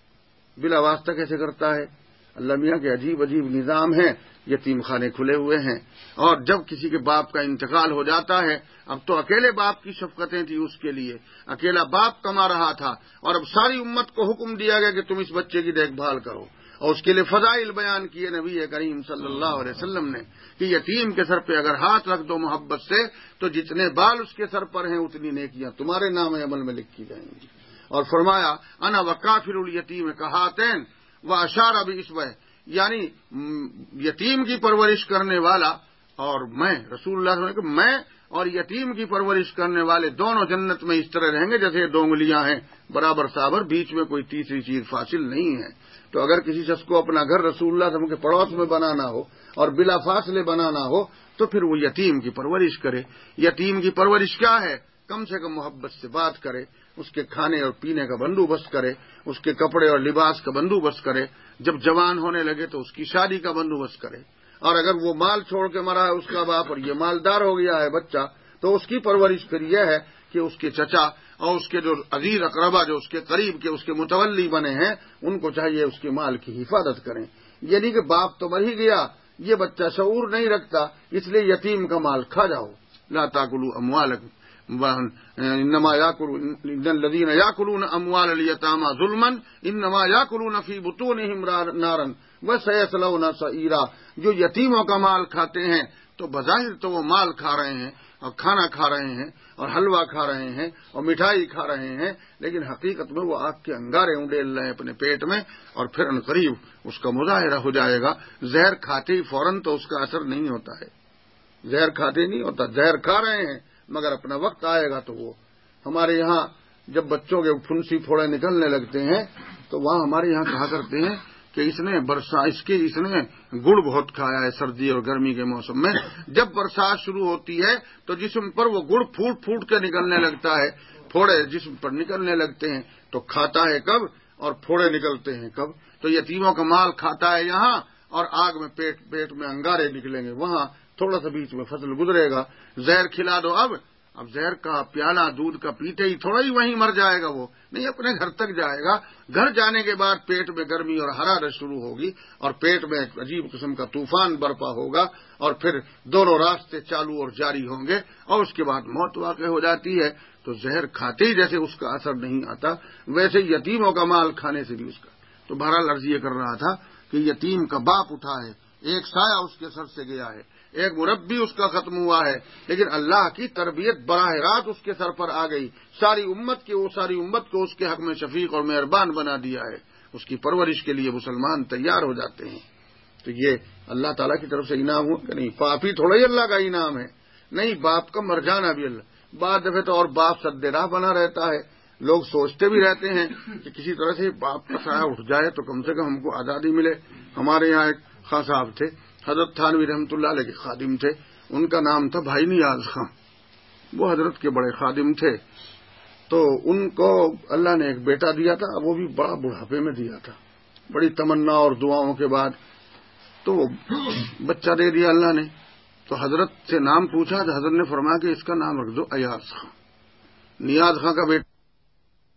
بلا واسطہ کیسے کرتا ہے؟ اللہ میاں کے عجیب عجیب نظام ہیں، یتیم خانے کھلے ہوئے ہیں، اور جب کسی کے باپ کا انتقال ہو جاتا ہے، اب تو اکیلے باپ کی شفقتیں تھی اس کے لیے، اکیلا باپ کما رہا تھا، اور اب ساری امت کو حکم دیا گیا کہ تم اس بچے کی دیکھ بھال کرو، اور اس کے لیے فضائل بیان کیے نبی کریم صلی اللہ علیہ وسلم نے کہ یتیم کے سر پہ اگر ہاتھ رکھ دو محبت سے تو جتنے بال اس کے سر پر ہیں اتنی نیکیاں تمہارے نام عمل میں لکھی جائیں گی۔ اور فرمایا انا وکافر الیتیم کہاتین واشار باصبعہ، یعنی یتیم کی پرورش کرنے والا اور میں، رسول اللہ صلی اللہ علیہ وسلم کہ میں اور یتیم کی پرورش کرنے والے دونوں جنت میں اس طرح رہیں گے جیسے دو انگلیاں ہیں برابر سابر، بیچ میں کوئی تیسری چیز فاصل نہیں ہے۔ تو اگر کسی شخص کو اپنا گھر رسول اللہ صلی اللہ علیہ وسلم کے پڑوس میں بنانا ہو اور بلا فاصلے بنانا ہو تو پھر وہ یتیم کی پرورش کرے۔ یتیم کی پرورش کیا ہے؟ کم سے کم محبت سے بات کرے، اس کے کھانے اور پینے کا بندوبست کرے، اس کے کپڑے اور لباس کا بندوبست کرے، جب جوان ہونے لگے تو اس کی شادی کا بندوبست کرے، اور اگر وہ مال چھوڑ کے مرا ہے اس کا باپ اور یہ مالدار ہو گیا ہے بچہ تو اس کی پرورش پھر یہ ہے کہ اس کے چچا اور اس کے جو عزیز اقربا جو اس کے قریب کے اس کے متولی بنے ہیں ان کو چاہیے اس کے مال کی حفاظت کریں. یعنی کہ باپ تو مر ہی گیا، یہ بچہ شعور نہیں رکھتا، اس لیے یتیم کا مال کھا جاؤ. لا تاکلوا اموالکم انما ان الذين ياكلون اموال اليتامى ظلما انما ياكلون في بطونهم نارا وسيصلون سعيرا. جو یتیموں کا مال کھاتے ہیں تو بظاہر تو وہ مال کھا رہے ہیں اور کھانا کھا رہے ہیں اور حلوہ کھا رہے ہیں اور مٹھائی کھا رہے ہیں، لیکن حقیقت میں وہ آگ کے انگارے اونڈیل رہے ہیں اپنے پیٹ میں، اور پھر عنقریب اس کا مظاہرہ ہو جائے گا. زہر کھاتے ہی فوراً تو اس کا اثر نہیں ہوتا ہے، زہر کھاتے نہیں ہوتا، زہر کھا رہے ہیں مگر اپنا وقت آئے گا تو وہ. ہمارے یہاں جب بچوں کے پھنسی پھوڑے نکلنے لگتے ہیں تو وہاں ہمارے یہاں کہا کرتے ہیں کہ اس نے گڑ بہت کھایا ہے سردی اور گرمی کے موسم میں. جب برسات شروع ہوتی ہے تو جسم پر وہ گڑ پھوٹ پھوٹ کے نکلنے لگتا ہے، پھوڑے جسم پر نکلنے لگتے ہیں. تو کھاتا ہے کب اور پھوڑے نکلتے ہیں کب؟ تو یتیموں کا مال کھاتا ہے یہاں اور آگ میں پیٹ میں انگارے نکلیں گے وہاں، تھوڑا سا بیچ میں فصل گزرے گا. زہر کھلا دو اب زہر کا پیالہ دودھ کا پیتے ہی تھوڑا ہی وہیں مر جائے گا، وہ نہیں اپنے گھر تک جائے گا. گھر جانے کے بعد پیٹ میں گرمی اور حرارت شروع ہوگی اور پیٹ میں ایک عجیب قسم کا طوفان برپا ہوگا اور پھر دونوں راستے چالو اور جاری ہوں گے اور اس کے بعد موت واقع ہو جاتی ہے. تو زہر کھاتے ہی جیسے اس کا اثر نہیں آتا ویسے یتیموں کا مال کھانے سے بھی اس کا. تو بہرحال عرض یہ کر رہا تھا کہ یتیم کا باپ اٹھا ہے، ایک سایہ اس کے سر سے گیا ہے، ایک مربی اس کا ختم ہوا ہے، لیکن اللہ کی تربیت براہ راست اس کے سر پر آ گئی. ساری امت کو اس کے حق میں شفیق اور مہربان بنا دیا ہے. اس کی پرورش کے لیے مسلمان تیار ہو جاتے ہیں. تو یہ اللہ تعالیٰ کی طرف سے انعام ہو کہ نہیں؟ پاپی تھوڑا ہی اللہ کا انعام ہے، نہیں باپ کا مر جانا بھی اللہ. بعد دفعہ تو اور باپ سد راہ بنا رہتا ہے. لوگ سوچتے بھی رہتے ہیں کہ کسی طرح سے باپ کا سایہ اٹھ جائے تو کم سے کم ہم کو آزادی ملے. ہمارے یہاں ایک خاں صاحب تھے، حضرت تھانوی رحمۃ اللہ علیہ کے خادم تھے، ان کا نام تھا بھائی نیاز خاں. وہ حضرت کے بڑے خادم تھے. تو ان کو اللہ نے ایک بیٹا دیا تھا، وہ بھی بڑا بڑھاپے میں دیا تھا، بڑی تمنا اور دعاؤں کے بعد تو بچہ دے دیا اللہ نے. تو حضرت سے نام پوچھا تو حضرت نے فرمایا کہ اس کا نام رکھ دو ایاز خاں. نیاز خاں کا بیٹا